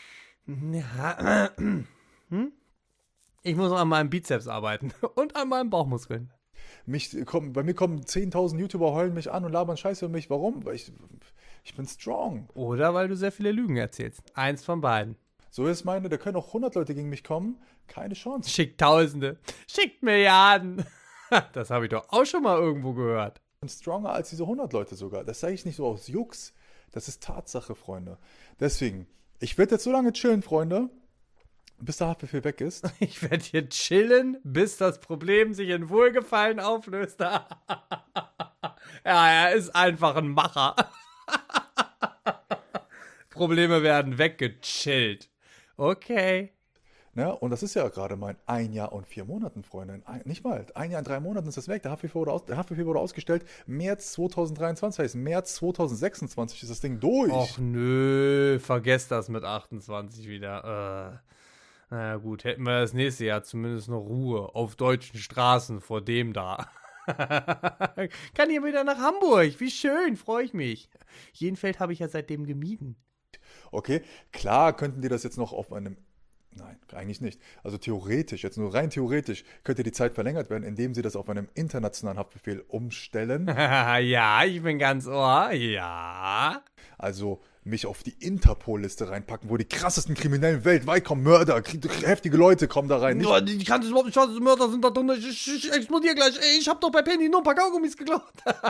Ja, hm? Ich muss an meinem Bizeps arbeiten und an meinen Bauchmuskeln. Mich, komm, bei mir kommen zehntausend YouTuber, heulen mich an und labern Scheiße über mich. Warum? Weil ich, ich bin strong. Oder weil du sehr viele Lügen erzählst. Eins von beiden. So ist meine, da können auch hundert Leute gegen mich kommen. Keine Chance. Schickt Tausende. Schickt Milliarden. Das habe ich doch auch schon mal irgendwo gehört. Ich bin stronger als diese hundert Leute sogar. Das sage ich nicht so aus Jux. Das ist Tatsache, Freunde. Deswegen, ich werde jetzt so lange chillen, Freunde, bis der Haftbefehl weg ist. Ich werde hier chillen, bis das Problem sich in Wohlgefallen auflöst. Ja, er ist einfach ein Macher. Probleme werden weggechillt. Okay. Ne? Und das ist ja gerade mal in ein Jahr und vier Monaten, Freunde. Ein, nicht mal. Ein Jahr und drei Monaten ist das weg. Der Haftbefehl wurde, aus, der Haftbefehl wurde ausgestellt. März zweitausenddreiundzwanzig, heißt März zweitausendsechsundzwanzig ist das Ding durch. Och nö, vergesst das mit achtundzwanzig wieder. Äh, naja gut, hätten wir das nächste Jahr zumindest noch Ruhe auf deutschen Straßen vor dem da. Kann hier wieder nach Hamburg. Wie schön, freue ich mich. Jenfeld habe ich ja seitdem gemieden. Okay, klar könnten die das jetzt noch auf einem... Nein, eigentlich nicht. Also theoretisch, jetzt nur rein theoretisch, könnte die Zeit verlängert werden, indem sie das auf einem internationalen Haftbefehl umstellen. Ja, ich bin ganz ohr. Ja. Also mich auf die Interpol-Liste reinpacken, wo die krassesten Kriminellen weltweit kommen, Mörder, heftige Leute kommen da rein. Nicht Ja, ich kann das überhaupt nicht fassen, Mörder sind da drin. Ich, ich, ich explodiere gleich. Ey, ich hab doch bei Penny nur ein paar Kaugummis geklaut.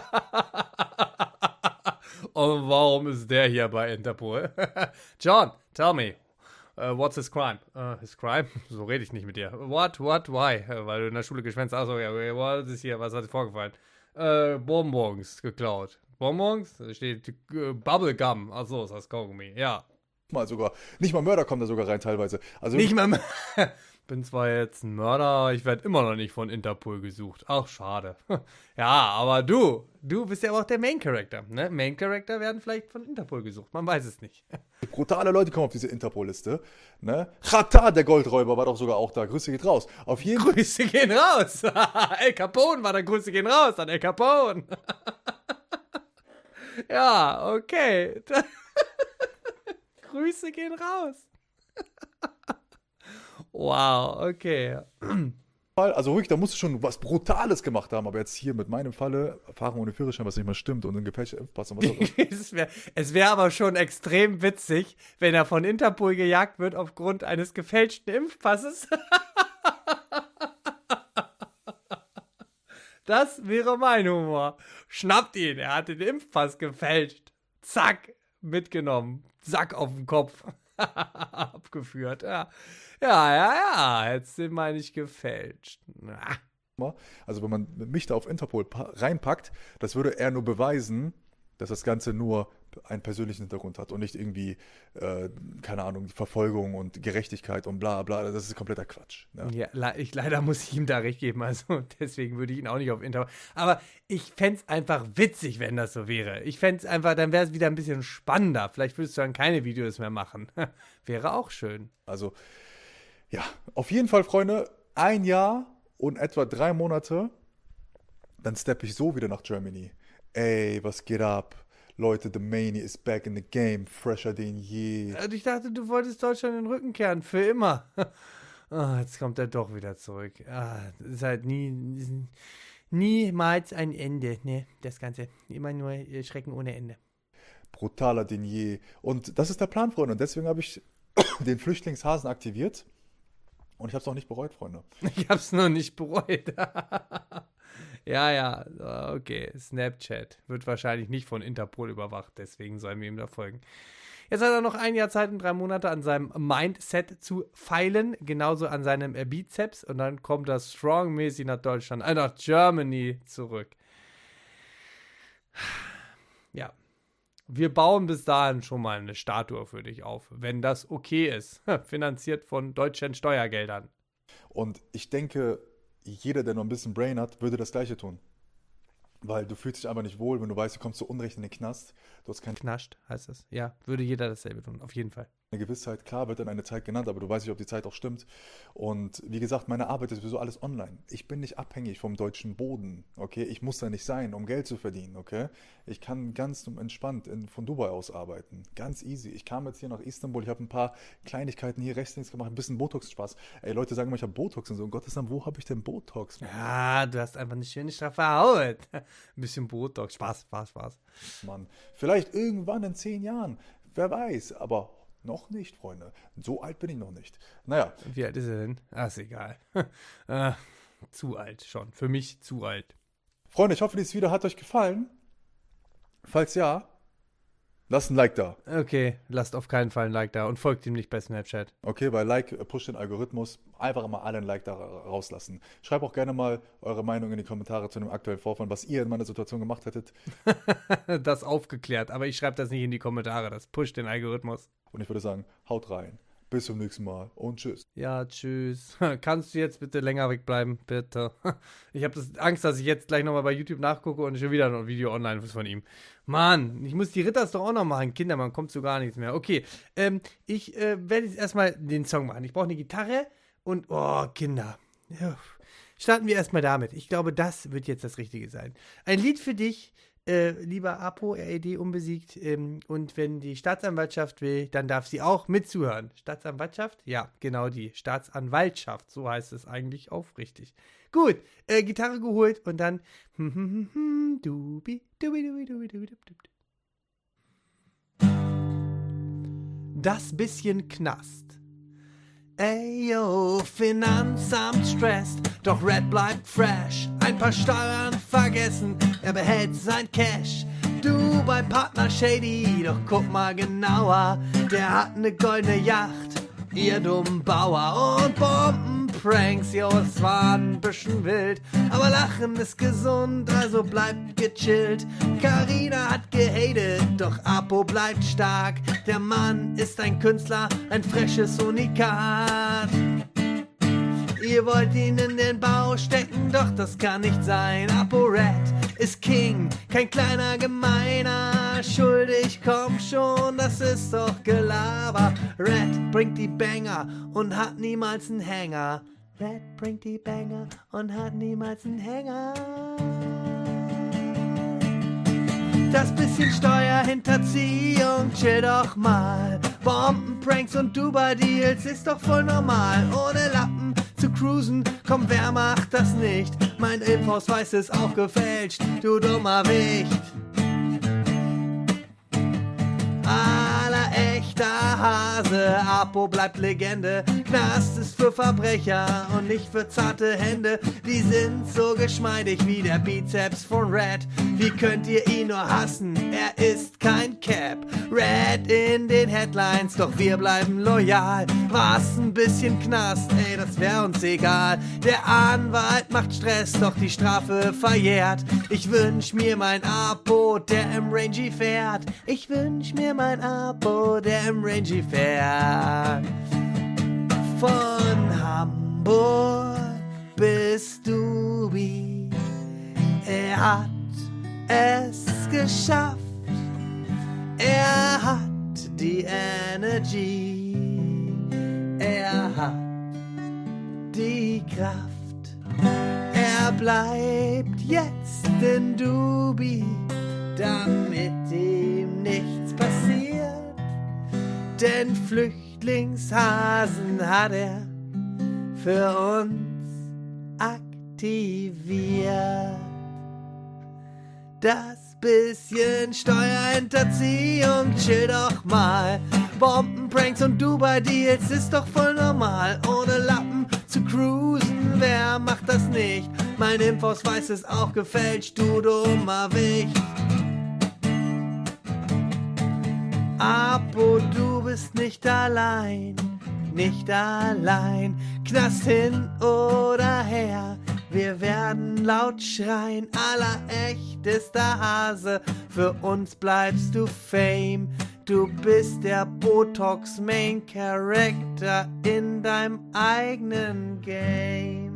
Und warum ist der hier bei Interpol? John, tell me. Uh, what's his crime? Uh, his crime? So rede ich nicht mit dir. What, what, why? Uh, weil du in der Schule geschwänzt hast. Achso, ja, okay, was ist hier? Was hat vorgefallen? Uh, Bonbons geklaut. Bonbons? Da steht uh, Bubblegum. Achso, ist das Kaugummi. Ja. mal sogar, nicht mal Mörder kommen da sogar rein teilweise. Also Nicht mal. Bin zwar jetzt ein Mörder, aber ich werde immer noch nicht von Interpol gesucht. Ach, schade. Ja, aber du, du bist ja auch der Main Character. Ne? Main Character werden vielleicht von Interpol gesucht. Man weiß es nicht. brutale Leute kommen auf diese Interpol-Liste. Ne? Chata, der Goldräuber, war doch sogar auch da. Grüße geht raus. Auf jeden Fall. Grüße gehen raus. El Capone war da. Grüße gehen raus an El Capone. Ja, okay. Grüße gehen raus. Wow, okay. Also wirklich, da musst du schon was Brutales gemacht haben, aber jetzt hier mit meinem Falle, Erfahrung ohne Führerschein, was nicht mal stimmt und ein gefälschter Impfpass und was auch immer. es wäre es wär aber schon extrem witzig, wenn er von Interpol gejagt wird aufgrund eines gefälschten Impfpasses. Das wäre mein Humor. Schnappt ihn, er hat den Impfpass gefälscht. Zack, mitgenommen. Sack auf den Kopf. Abgeführt, ja. Ja, ja, ja, hättest den mal nicht gefälscht. Na. Also wenn man mich da auf Interpol reinpackt, das würde eher nur beweisen, dass das Ganze nur einen persönlichen Hintergrund hat und nicht irgendwie, äh, keine Ahnung, Verfolgung und Gerechtigkeit und bla bla, das ist kompletter Quatsch. Ne? Ja, le- ich, leider muss ich ihm da recht geben, also deswegen würde ich ihn auch nicht auf Interpol. Aber ich fände es einfach witzig, wenn das so wäre. Ich fände es einfach, dann wäre es wieder ein bisschen spannender. Vielleicht würdest du dann keine Videos mehr machen. Wäre auch schön. Also, ja, auf jeden Fall, Freunde, ein Jahr und etwa drei Monate, dann steppe ich so wieder nach Germany. Ey, was geht ab? Leute, the Mania is back in the game, fresher denn je. Also ich dachte, du wolltest Deutschland in den Rücken kehren, für immer. Oh, jetzt kommt er doch wieder zurück. Ah, das ist halt nie, niemals ein Ende, ne, das Ganze. Immer nur Schrecken ohne Ende. Brutaler denn je. Und das ist der Plan, Freunde. Und deswegen habe ich den Flüchtlingshasen aktiviert. Und ich habe es auch nicht bereut, Freunde. Ich habe es noch nicht bereut. Ja, ja, okay. Snapchat wird wahrscheinlich nicht von Interpol überwacht, deswegen sollen wir ihm da folgen. Jetzt hat er noch ein Jahr Zeit und drei Monate an seinem Mindset zu feilen, genauso an seinem Bizeps und dann kommt er strongmäßig nach Deutschland, äh, nach Germany zurück. Ja, wir bauen bis dahin schon mal eine Statue für dich auf, wenn das okay ist, finanziert von deutschen Steuergeldern. Und ich denke, jeder, der noch ein bisschen Brain hat, würde das Gleiche tun. Weil du fühlst dich einfach nicht wohl, wenn du weißt, du kommst zu Unrecht in den Knast. Du hast keine Knascht, heißt das. Ja, würde jeder dasselbe tun, auf jeden Fall. Gewissheit. Klar wird dann eine Zeit genannt, aber du weißt nicht, ob die Zeit auch stimmt. Und wie gesagt, meine Arbeit ist sowieso alles online. Ich bin nicht abhängig vom deutschen Boden, okay? Ich muss da nicht sein, um Geld zu verdienen, okay? Ich kann ganz entspannt in, von Dubai aus arbeiten. Ganz easy. Ich kam jetzt hier nach Istanbul, ich habe ein paar Kleinigkeiten hier rechts links gemacht, ein bisschen Botox-Spaß. Ey, Leute sagen immer, ich habe Botox und so. Um Gottes Namen, wo habe ich denn Botox? Ja, du hast einfach eine schöne straffe Haut. Ein bisschen Botox. Spaß, Spaß, Spaß. Mann, vielleicht irgendwann in zehn Jahren. Wer weiß, aber noch nicht, Freunde. So alt bin ich noch nicht. Naja. Wie alt ist er denn? Ah, ist egal. äh, zu alt schon. Für mich zu alt. Freunde, ich hoffe, dieses Video hat euch gefallen. Falls ja, Lasst ein Like da. Okay, lasst auf keinen Fall ein Like da und folgt ihm nicht bei Snapchat. Okay, weil Like äh, pusht den Algorithmus. Einfach mal alle ein Like da ra- rauslassen. Schreibt auch gerne mal eure Meinung in die Kommentare zu dem aktuellen Vorfall, was ihr in meiner Situation gemacht hättet. Das aufgeklärt, aber ich schreibe das nicht in die Kommentare, das pusht den Algorithmus. Und ich würde sagen, haut rein. Bis zum nächsten Mal und tschüss. Ja, tschüss. Kannst du jetzt bitte länger wegbleiben? Bitte. Ich habe Angst, dass ich jetzt gleich nochmal bei YouTube nachgucke und schon wieder noch ein Video online ist von ihm. Mann, ich muss die Ritters doch auch noch machen. Kinder, man kommt zu gar nichts mehr. Okay, ähm, ich äh, werde jetzt erstmal den Song machen. Ich brauche eine Gitarre und, oh, Kinder. Ja. Starten wir erstmal damit. Ich glaube, das wird jetzt das Richtige sein. Ein Lied für dich, äh, lieber Apo, R E D unbesiegt. Ähm, und wenn die Staatsanwaltschaft will, dann darf sie auch mitzuhören. Staatsanwaltschaft? Ja, genau die. Staatsanwaltschaft, so heißt es eigentlich aufrichtig. Gut, äh, Gitarre geholt und dann dubi, dubi, dubi, dubi, dubi, dubi. Das bisschen Knast. Ey, yo, Finanzamt stresst, doch Red bleibt fresh. Ein paar Steuern vergessen, er behält sein Cash. Du bei Partner Shady, doch guck mal genauer. Der hat ne goldene Yacht, ihr dummen Bauer. Und Bombenpranks, yo, es war ein bisschen wild. Aber Lachen ist gesund, also bleibt gechillt. Carina hat gehatet, doch Apo bleibt stark. Der Mann ist ein Künstler, ein freshes Unikat. Ihr wollt ihn in den Bau stecken, doch das kann nicht sein. Apo Red ist King, kein kleiner Gemeiner. Schuldig, komm schon, das ist doch Gelaber. Red bringt die Banger und hat niemals einen Hänger. Red bringt die Banger und hat niemals einen Hänger. Das bisschen Steuerhinterziehung, chill doch mal. Bombenpranks und Dubai-Deals ist doch voll normal. Ohne Lappen zu cruisen, komm, wer macht das nicht? Mein Impfausweis ist auch gefälscht, du dummer Wicht. Aller echter Hase, Apo bleibt Legende. Knast ist für Verbrecher und nicht für zarte Hände. Die sind so geschmeidig wie der Bizeps von Red. Wie könnt ihr ihn nur hassen? Er ist kein Cap. Red in den Headlines, doch wir bleiben loyal. Was ein bisschen Knast, ey, das wär uns egal. Der Anwalt macht Stress, doch die Strafe verjährt. Ich wünsch mir mein Apo, der im Rangy fährt. Ich wünsch mir mein Apo, der im Rangy fährt. Von Hamburg bis Dubai, er hat es geschafft. Er hat die Energy, er hat die Kraft. Er bleibt jetzt in Dubai, damit ihm nichts passiert. Denn Flüchtlingshasen hat er für uns aktiviert. Das bisschen Steuerhinterziehung, chill doch mal. Bombenpranks und Dubai-Deals ist doch voll normal. Ohne Lappen zu cruisen, wer macht das nicht? Mein Impfausweis ist auch gefälscht, du dummer Wicht. Apo, du bist nicht allein, nicht allein. Knast hin oder her, wir werden laut schreien. Aller echtester Hase, für uns bleibst du Fame. Du bist der Botox Main Character in deinem eigenen Game.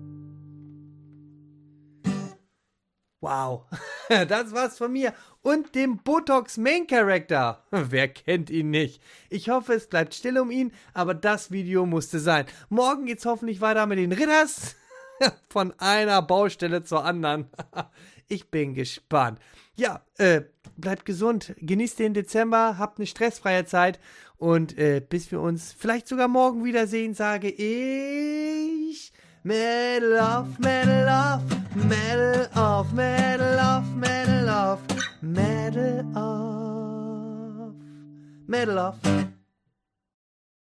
Wow, das war's von mir und dem Botox Main Character. Wer kennt ihn nicht? Ich hoffe, es bleibt still um ihn, aber das Video musste sein. Morgen geht's hoffentlich weiter mit den Ritters. Von einer Baustelle zur anderen. Ich bin gespannt. Ja, äh, bleibt gesund, genießt den Dezember, habt eine stressfreie Zeit und äh, bis wir uns vielleicht sogar morgen wiedersehen, sage ich Medal of, Medal of, Medal of, Medal of, Medal of, Medal of, Medal of.